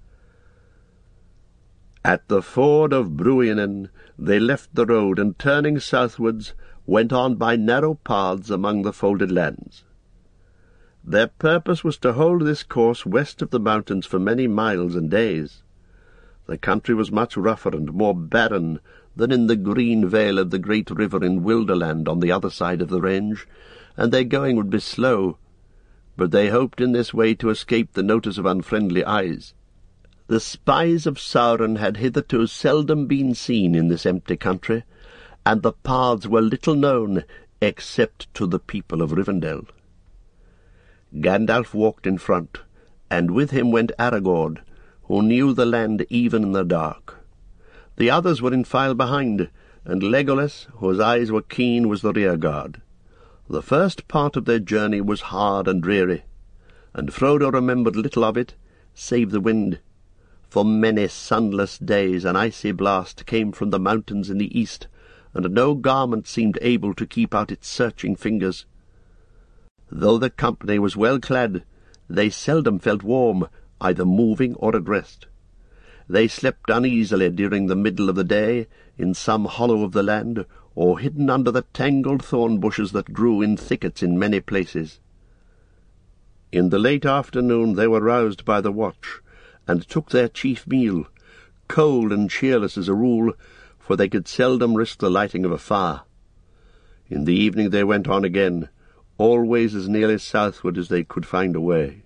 At the ford of Bruinen they left the road, and turning southwards, went on by narrow paths among the folded lands. Their purpose was to hold this course west of the mountains for many miles and days. The country was much rougher and more barren than in the green vale of the great river in Wilderland on the other side of the range, and their going would be slow, but they hoped in this way to escape the notice of unfriendly eyes. The spies of Sauron had hitherto seldom been seen in this empty country, and the paths were little known except to the people of Rivendell. Gandalf walked in front, and with him went Aragorn, who knew the land even in the dark. The others were in file behind, and Legolas, whose eyes were keen, was the rear-guard. The first part of their journey was hard and dreary, and Frodo remembered little of it, save the wind. For many sunless days an icy blast came from the mountains in the east, and no garment seemed able to keep out its searching fingers. Though the company was well clad, they seldom felt warm, either moving or at rest. They slept uneasily during the middle of the day, in some hollow of the land, or hidden under the tangled thorn bushes that grew in thickets in many places. In the late afternoon they were roused by the watch, and took their chief meal, cold and cheerless as a rule, for they could seldom risk the lighting of a fire. In the evening they went on again, always as nearly southward as they could find a way.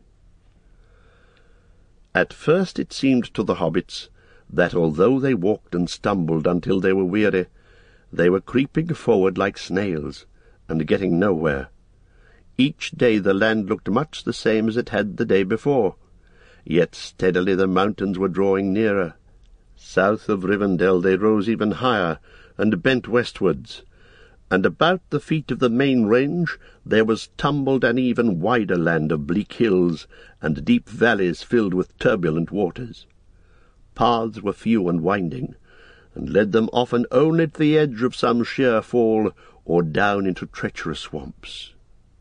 At first it seemed to the hobbits that although they walked and stumbled until they were weary, they were creeping forward like snails, and getting nowhere. Each day the land looked much the same as it had the day before, yet steadily the mountains were drawing nearer. South of Rivendell they rose even higher, and bent westwards, and about the feet of the main range there was tumbled an even wider land of bleak hills and deep valleys filled with turbulent waters. Paths were few and winding, and led them often only to the edge of some sheer fall or down into treacherous swamps.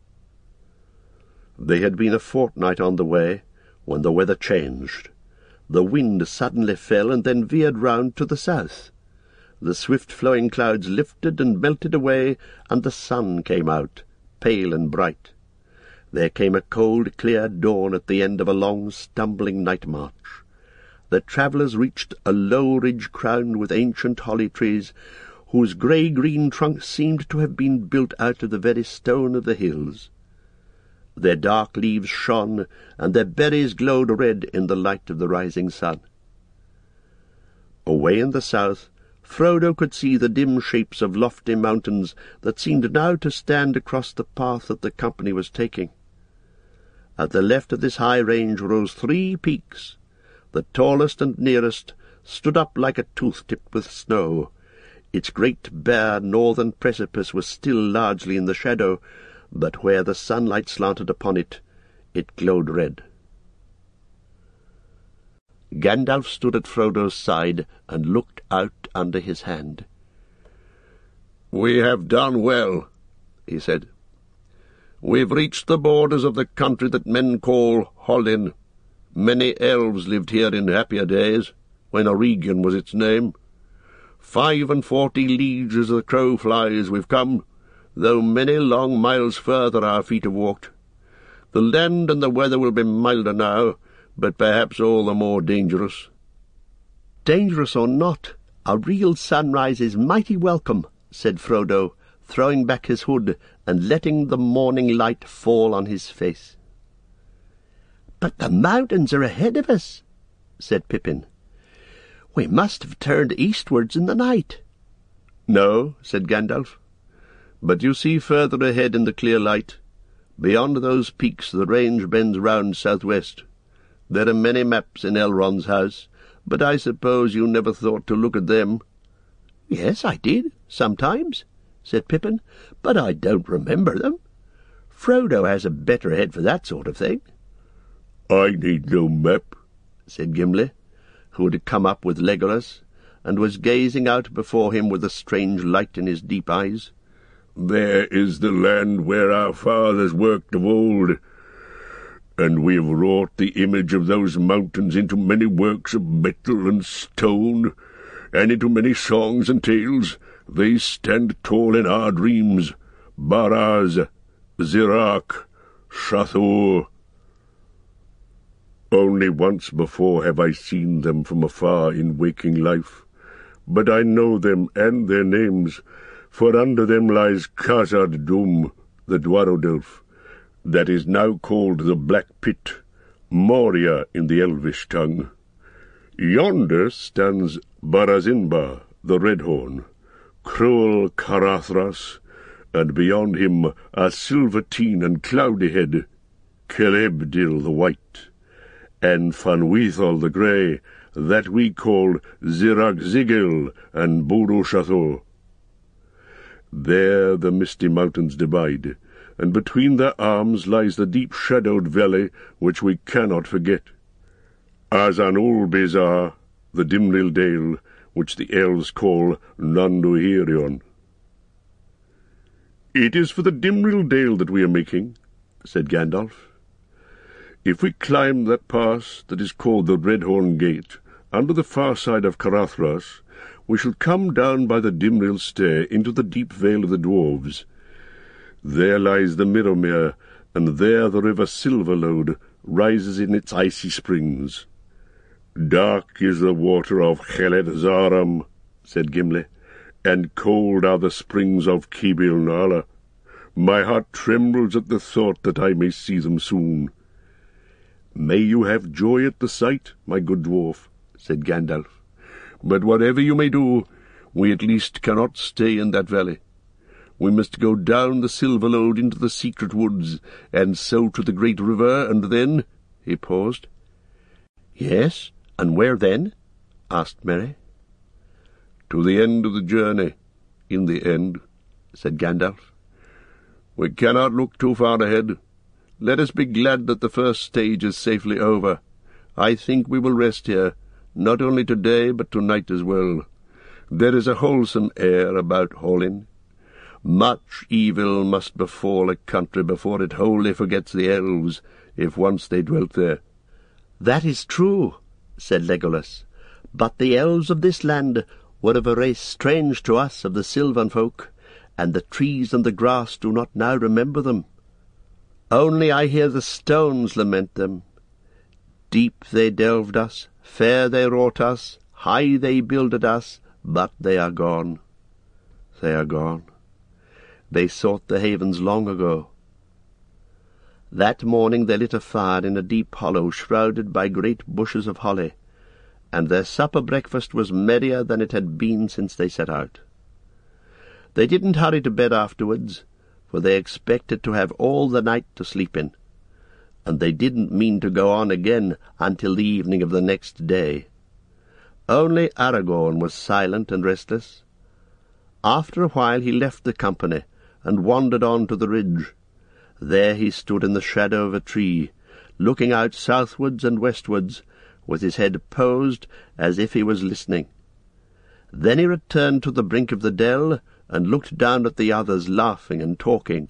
They had been a fortnight on the way when the weather changed. The wind suddenly fell and then veered round to the south. The swift-flowing clouds lifted and melted away, and the sun came out, pale and bright. There came a cold, clear dawn at the end of a long, stumbling night march. The travellers reached a low ridge crowned with ancient holly trees, whose grey-green trunks seemed to have been built out of the very stone of the hills. Their dark leaves shone, and their berries glowed red in the light of the rising sun. Away in the south, Frodo could see the dim shapes of lofty mountains that seemed now to stand across the path that the company was taking. At the left of this high range rose 3 peaks. The tallest and nearest stood up like a tooth tipped with snow. Its great bare northern precipice was still largely in the shadow, but where the sunlight slanted upon it, it glowed red. Gandalf stood at Frodo's side and looked out under his hand. "We have done well," he said. "We've reached the borders of the country that men call Hollin. Many elves lived here in happier days, when Eregion was its name. 45 leagues as the crow flies we've come, though many long miles further our feet have walked. The land and the weather will be milder now, but perhaps all the more dangerous." "Dangerous or not, a real sunrise is mighty welcome," said Frodo, throwing back his hood and letting the morning light fall on his face. "But the mountains are ahead of us," said Pippin. "We must have turned eastwards in the night." "No," said Gandalf. "But you see further ahead in the clear light. Beyond those peaks the range bends round southwest. There are many maps in Elrond's house, but I suppose you never thought to look at them." "Yes, I did, sometimes," said Pippin, "but I don't remember them." Frodo has a better head for that sort of thing."
"I need no map,"
said Gimli, who had come up with Legolas, and was gazing out before him with a strange light in his deep eyes.
"There is the land where our fathers worked of old, and we have wrought the image of those mountains into many works of metal and stone, and into many songs and tales. They stand tall in our dreams, Baraz, Zirak, Shathor. Only once before have I seen them from afar in waking life, but I know them and their names, for under them lies Khazad Dûm, the Dwarrowdelf, that is now called the Black Pit, Moria in the Elvish tongue. Yonder stands Barazinba, the Redhorn, cruel Carathras, and beyond him are Silverteen and Cloudyhead, Celebdil the White, and Fanweithal the Grey, that we call Zirag-Zigil and Bodo-Shathor. There the misty mountains divide, and between their arms lies the deep-shadowed valley which we cannot forget. Azan-ul-Bezar, the Dimril Dale, which the elves call Nanduhirion. "It is for the Dimril Dale that we are making," said Gandalf. "If we climb that pass that is called the Redhorn Gate, under the far side of Carathras, we shall come down by the Dimril Stair into the deep vale of the dwarves. There lies the Mirrormere, and there the river Silverlode rises in its icy springs. Dark is the water of Kheled Zaram," said Gimli, "and cold are the springs of Kibil Nala. My heart trembles at the thought that I may see them soon." "May you have joy at the sight, my good dwarf," said Gandalf. "But whatever you may do, we at least cannot stay in that valley. We must go down the Silverlode into the secret woods, and so to the great river, and then—" He paused. "Yes, and where then?" asked Merry. "To the end of the journey, in the end," said Gandalf. "We cannot look too far ahead. Let us be glad that the first stage is safely over. I think we will rest here, not only today but tonight as well. There is a wholesome air about Hollin. Much evil must befall a country before it wholly forgets the elves, if once they dwelt there." "That is true," said Legolas, "but the elves of this land were of a race strange to us of the Sylvan folk, and the trees and the grass do not now remember them. Only I hear the stones lament them. Deep they delved us, fair they wrought us, high they builded us, but they are gone. They are gone. They sought the havens long ago." That morning they lit a fire in a deep hollow shrouded by great bushes of holly, and their supper-breakfast was merrier than it had been since they set out. They didn't hurry to bed afterwards, for they expected to have all the night to sleep in, and they didn't mean to go on again until the evening of the next day. Only Aragorn was silent and restless. After a while he left the company and wandered on to the ridge. There he stood in the shadow of a tree, looking out southwards and westwards, with his head posed as if he was listening. Then he returned to the brink of the dell and looked down at the others, laughing and talking.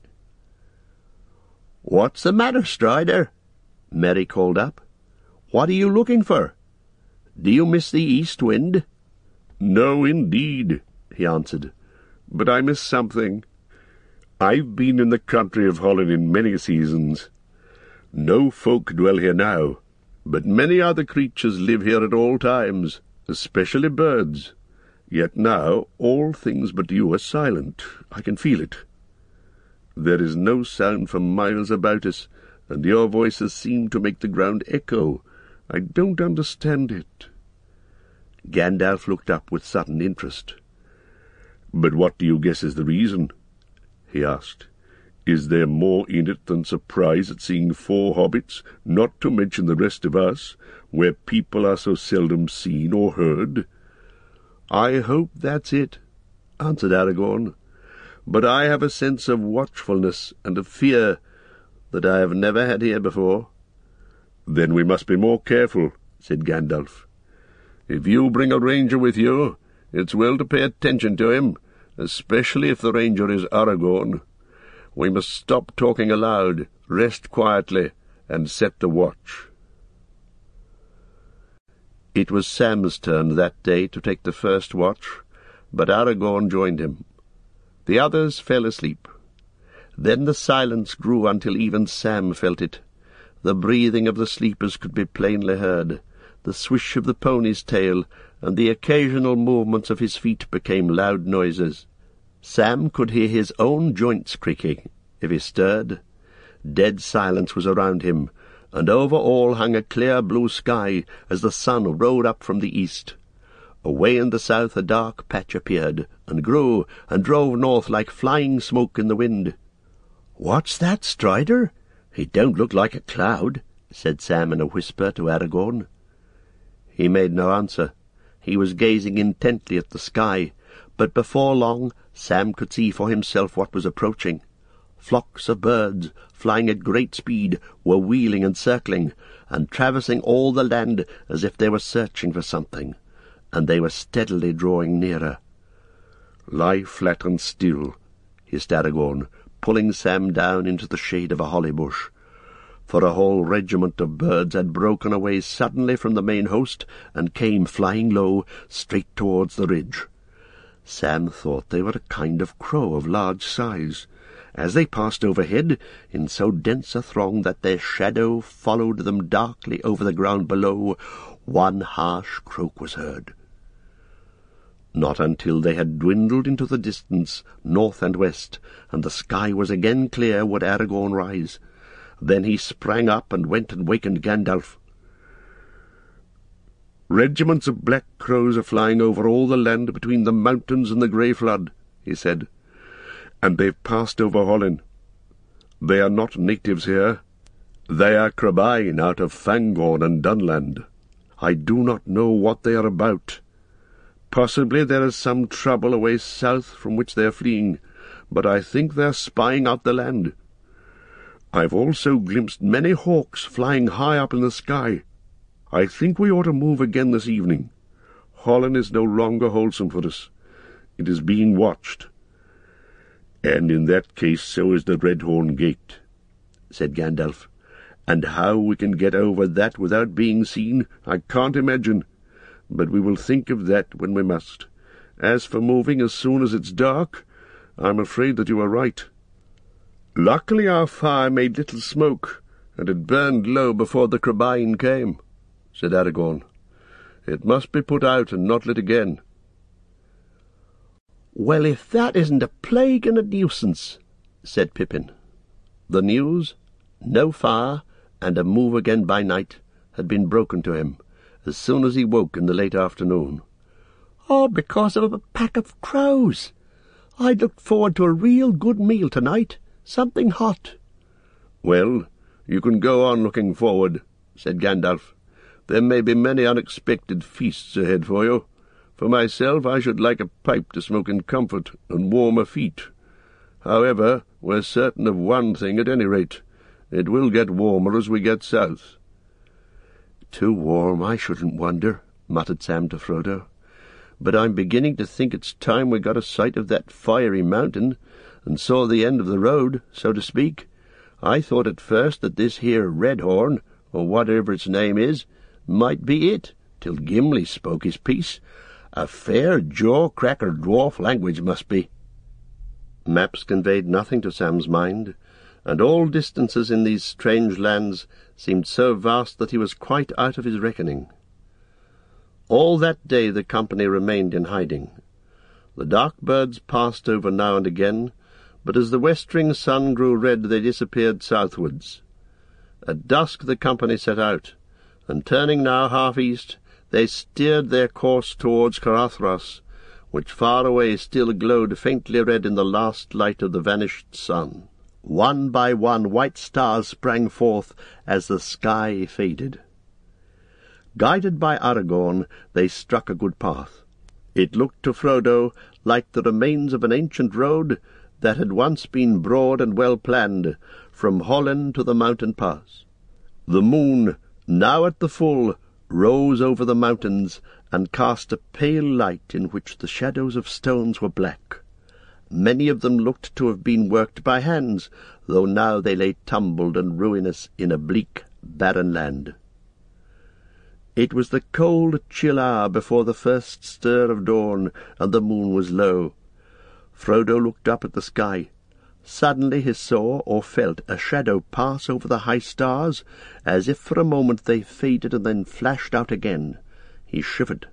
"What's the matter, Strider?" Merry called up. "What are you looking for? Do you miss the east wind?" "No, indeed," he answered, "but I miss something. I've been in the country of Hollin in many seasons. No folk dwell here now, but many other creatures live here at all times, especially birds. Yet now all things but you are silent. I can feel it. There is no sound for miles about us, and your voices seem to make the ground echo. I don't understand it." Gandalf looked up with sudden interest. "But what do you guess is the reason?" he asked. "Is there more in it than surprise at seeing 4 hobbits, not to mention the rest of us, where people are so seldom seen or heard?" "I hope that's it," answered Aragorn. "But I have a sense of watchfulness and of fear, that I have never had here before." "Then we must be more careful," said Gandalf. "If you bring a ranger with you, it's well to pay attention to him, especially if the ranger is Aragorn. We must stop talking aloud, rest quietly, and set the watch." It was Sam's turn that day to take the first watch, but Aragorn joined him. The others fell asleep. Then the silence grew until even Sam felt it. The breathing of the sleepers could be plainly heard. The swish of the pony's tail and the occasional movements of his feet became loud noises. Sam could hear his own joints creaking if he stirred. Dead silence was around him, and over all hung a clear blue sky as the sun rode up from the east. Away in the south a dark patch appeared, and grew, and drove north like flying smoke in the wind. "What's that, Strider? It don't look like a cloud," said Sam in a whisper to Aragorn. He made no answer. He was gazing intently at the sky, but before long Sam could see for himself what was approaching. Flocks of birds, flying at great speed, were wheeling and circling, and traversing all the land as if they were searching for something, and they were steadily drawing nearer. "Lie flat and still," hissed Aragorn, pulling Sam down into the shade of a holly bush. For a whole regiment of birds had broken away suddenly from the main host and came flying low, straight towards the ridge. Sam thought they were a kind of crow of large size. As they passed overhead, in so dense a throng that their shadow followed them darkly over the ground below, one harsh croak was heard. Not until they had dwindled into the distance, north and west, and the sky was again clear, would Aragorn rise. Then he sprang up and went and wakened Gandalf. "Regiments of black crows are flying over all the land between the mountains and the grey flood," he said, "and they've passed over Hollin. They are not natives here. They are Crebain out of Fangorn and Dunland. I do not know what they are about. Possibly there is some trouble away south from which they are fleeing, but I think they are spying out the land. I've also glimpsed many hawks flying high up in the sky. I think we ought to move again this evening. Hollin is no longer wholesome for us. It is being watched." "And in that case so is the Redhorn Gate," said Gandalf. "And how we can get over that without being seen, I can't imagine. But we will think of that when we must. As for moving as soon as it's dark, I'm afraid that you are right." "Luckily our fire made little smoke, and it burned low before the Crebain came," said Aragorn. "It must be put out and not lit again." "Well, if that isn't a plague and a nuisance," said Pippin. The news, no fire, and a move again by night, had been broken to him as soon as he woke in the late afternoon. "All because of a pack of crows. I'd looked forward to a real good meal tonight, something hot." "Well, you can go on looking forward," said Gandalf. "There may be many unexpected feasts ahead for you. For myself, I should like a pipe to smoke in comfort and warmer feet. However, we're certain of one thing at any rate. It will get warmer as we get south." "Too warm, I shouldn't wonder," muttered Sam to Frodo. "But I'm beginning to think it's time we got a sight of that fiery mountain, and saw the end of the road, so to speak. I thought at first that this here Redhorn, or whatever its name is, might be it, till Gimli spoke his piece. A fair jaw-cracker dwarf language must be." Maps conveyed nothing to Sam's mind, and all distances in these strange lands seemed so vast that he was quite out of his reckoning. All that day the company remained in hiding. The dark birds passed over now and again, but as the westering sun grew red they disappeared southwards. At dusk the company set out, and turning now half east, they steered their course towards Caradhras, which far away still glowed faintly red in the last light of the vanished sun. One by one white stars sprang forth as the sky faded. Guided by Aragorn, they struck a good path. It looked to Frodo like the remains of an ancient road that had once been broad and well planned,
from Holland to the mountain pass. The moon, now at the full, rose over the mountains and cast a pale light in which the shadows of stones were black. Many of them looked to have been worked by hands, though now they lay tumbled and ruinous in a bleak, barren land. It was the cold, chill hour before the first stir of dawn, and the moon was low. Frodo looked up at the sky. Suddenly he saw or felt a shadow pass over the high stars, as if for a moment they faded and then flashed out again. He shivered.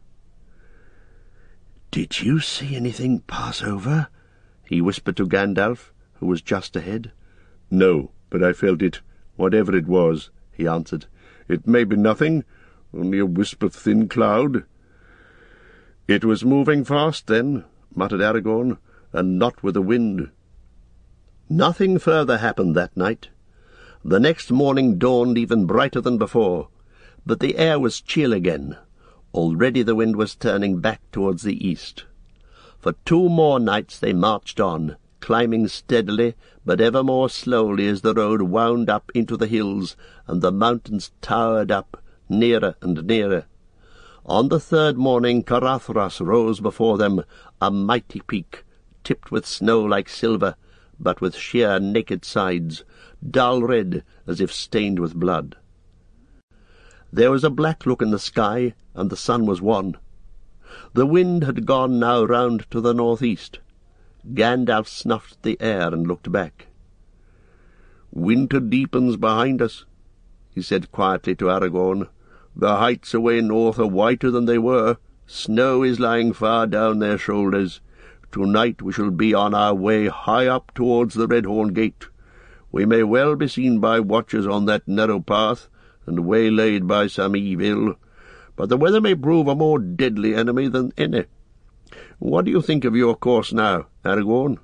"Did you see anything pass over?" he whispered to Gandalf, who was just ahead.
"No, but I felt it, whatever it was," he answered. "It may be nothing, only a wisp of thin cloud." "It was moving fast, then," muttered Aragorn, "and not with the wind."
Nothing further happened that night. The next morning dawned even brighter than before, but the air was chill again. Already the wind was turning back towards the east. For 2 more nights they marched on, climbing steadily, but ever more slowly as the road wound up into the hills, and the mountains towered up, nearer and nearer. On the 3rd morning Caradhras rose before them, a mighty peak, tipped with snow like silver, but with sheer naked sides, dull red as if stained with blood. There was a black look in the sky, and the sun was wan. The wind had gone now round to the northeast. Gandalf snuffed the air and looked back. "Winter deepens behind us," he said quietly to Aragorn. "The heights away north are whiter than they were. Snow is lying far down their shoulders. Tonight we shall be on our way high up towards the Redhorn Gate. We may well be seen by watchers on that narrow path, and waylaid by some evil, but the weather may prove a more deadly enemy than any. What do you think of your course now, Aragorn?"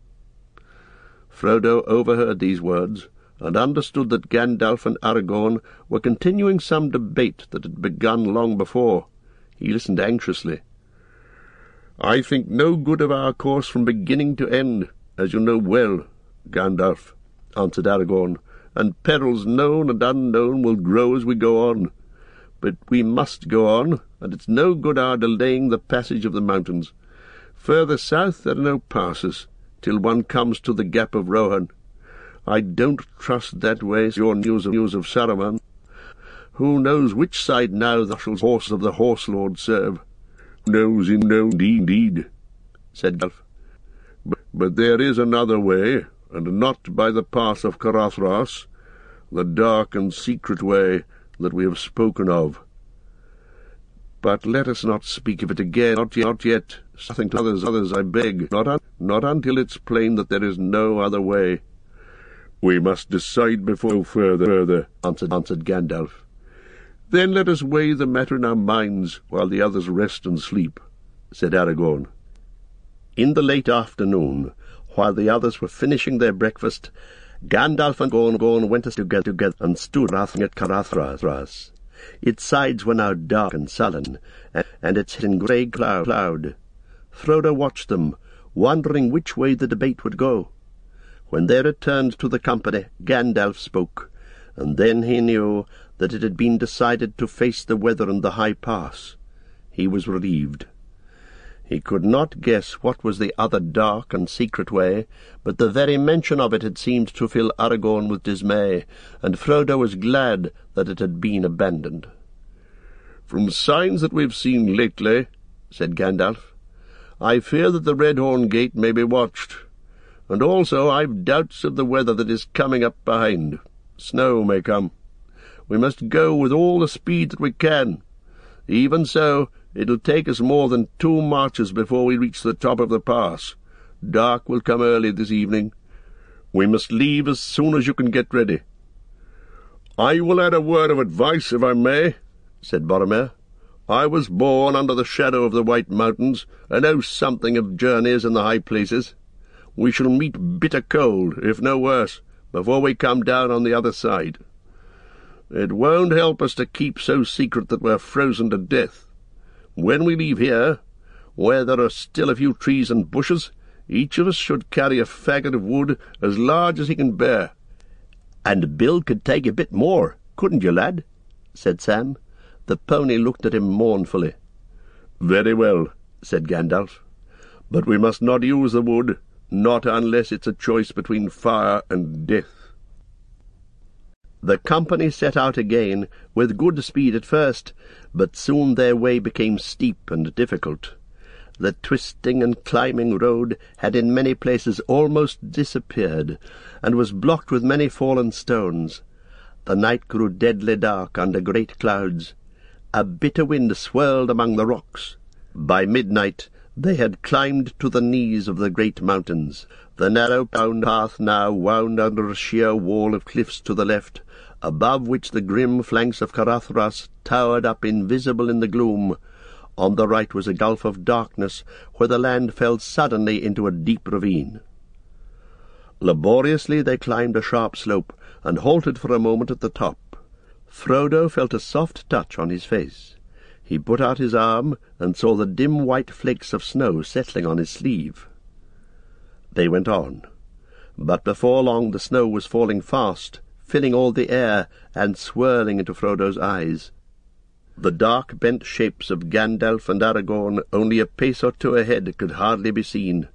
Frodo overheard these words, and understood that Gandalf and Aragorn were continuing some debate that had begun long before. He listened anxiously. "I think no good of our course from beginning to end, as you know well, Gandalf," answered Aragorn, "and perils known and unknown will grow as we go on. But we must go on, and it's no good our delaying the passage of the mountains. Further south there are no passes, till one comes to the Gap of Rohan. I don't trust that way your news of Saruman. Who knows which side now the horse of the Horse Lord serve?" "Knows indeed," said Gandalf. But there is another way, and not by the path of Caradhras, the dark and secret way that we have spoken of. But let us not speak of it again, not yet. Nothing to others, I beg, not until it's plain that there is no other way." "We must decide before further," answered Gandalf. "Then let us weigh the matter in our minds while the others rest and sleep," said Aragorn. In the late afternoon, while the others were finishing their breakfast, Gandalf and Aragorn went together and stood laughing at Caradhras. Its sides were now dark and sullen, and its hidden grey cloud. Frodo watched them, wondering which way the debate would go. When they returned to the company, Gandalf spoke, and then he knew that it had been decided to face the weather and the high pass. He was relieved. He could not guess what was the other dark and secret way, but the very mention of it had seemed to fill Aragorn with dismay, and Frodo was glad that it had been abandoned. "From signs that we've seen lately," said Gandalf, "I fear that the Redhorn Gate may be watched, and also I've doubts of the weather that is coming up behind. Snow may come. We must go with all the speed that we can. Even so, it'll take us more than 2 marches before we reach the top of the pass. Dark will come early this evening. We must leave as soon as you can get ready." "I will add a word of advice, if I may," said Boromir. "I was born under the shadow of the White Mountains, and know something of journeys in the high places. We shall meet bitter cold, if no worse, before we come down on the other side. It won't help us to keep so secret that we're frozen to death. When we leave here, where there are still a few trees and bushes, each of us should carry a faggot of wood as large as he can bear." "And Bill could take a bit more, couldn't you, lad?" said Sam. The pony looked at him mournfully.
"Very well," said Gandalf. "But we must not use the wood, not unless it's a choice between fire and death."
The company set out again, with good speed at first, but soon their way became steep and difficult. The twisting and climbing road had in many places almost disappeared, and was blocked with many fallen stones. The night grew deadly dark under great clouds. A bitter wind swirled among the rocks. By midnight they had climbed to the knees of the great mountains. The narrow path now wound under a sheer wall of cliffs to the left, above which the grim flanks of Caradhras towered up invisible in the gloom. On the right was a gulf of darkness, where the land fell suddenly into a deep ravine. Laboriously they climbed a sharp slope, and halted for a moment at the top. Frodo felt a soft touch on his face. He put out his arm, and saw the dim white flakes of snow settling on his sleeve. They went on, but before long the snow was falling fast, filling all the air, and swirling into Frodo's eyes. The dark bent shapes of Gandalf and Aragorn, only a pace or two ahead, could hardly be seen.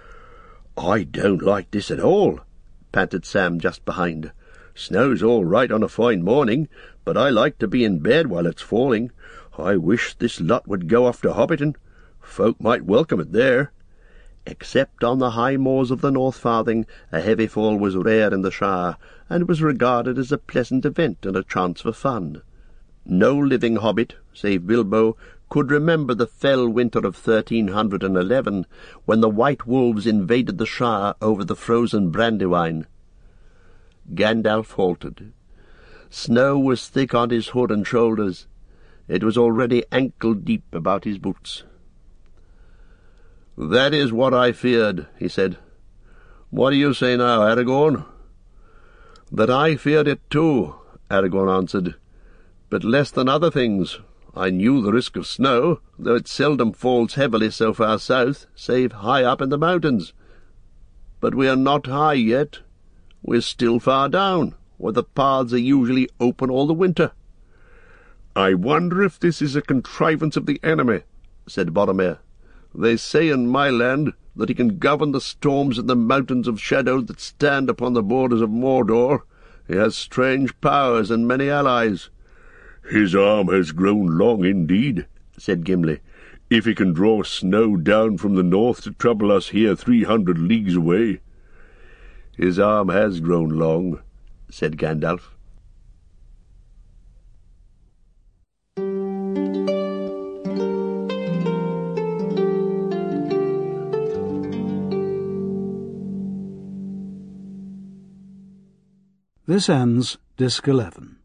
"I don't like this at all," panted Sam just behind. "Snow's all right on a fine morning, but I like to be in bed while it's falling. I wish this lot would go off to Hobbiton. Folk might welcome it there."
Except on the high moors of the North Farthing, a heavy fall was rare in the Shire, and was regarded as a pleasant event and a chance for fun. No living hobbit, save Bilbo, could remember the fell winter of 1311, when the White Wolves invaded the Shire over the frozen Brandywine. Gandalf halted. Snow was thick on his hood and shoulders. It was already ankle-deep about his boots.
"That is what I feared," he said. "What do you say now, Aragorn?"
"That I feared it too," Aragorn answered, "but less than other things. I knew the risk of snow, though it seldom falls heavily so far south, save high up in the mountains. But we are not high yet. We're still far down, where the paths are usually open all the winter."
"I wonder if this is a contrivance of the enemy," said Boromir.
"They say in my land that he can govern the storms in the mountains of shadow that stand upon the borders of Mordor. He has strange powers and many allies."
"His arm has grown long indeed," said Gimli, "if he can draw snow down from the north to trouble us here 300 leagues away."
"His arm has grown long," said Gandalf.
This ends Disc 11.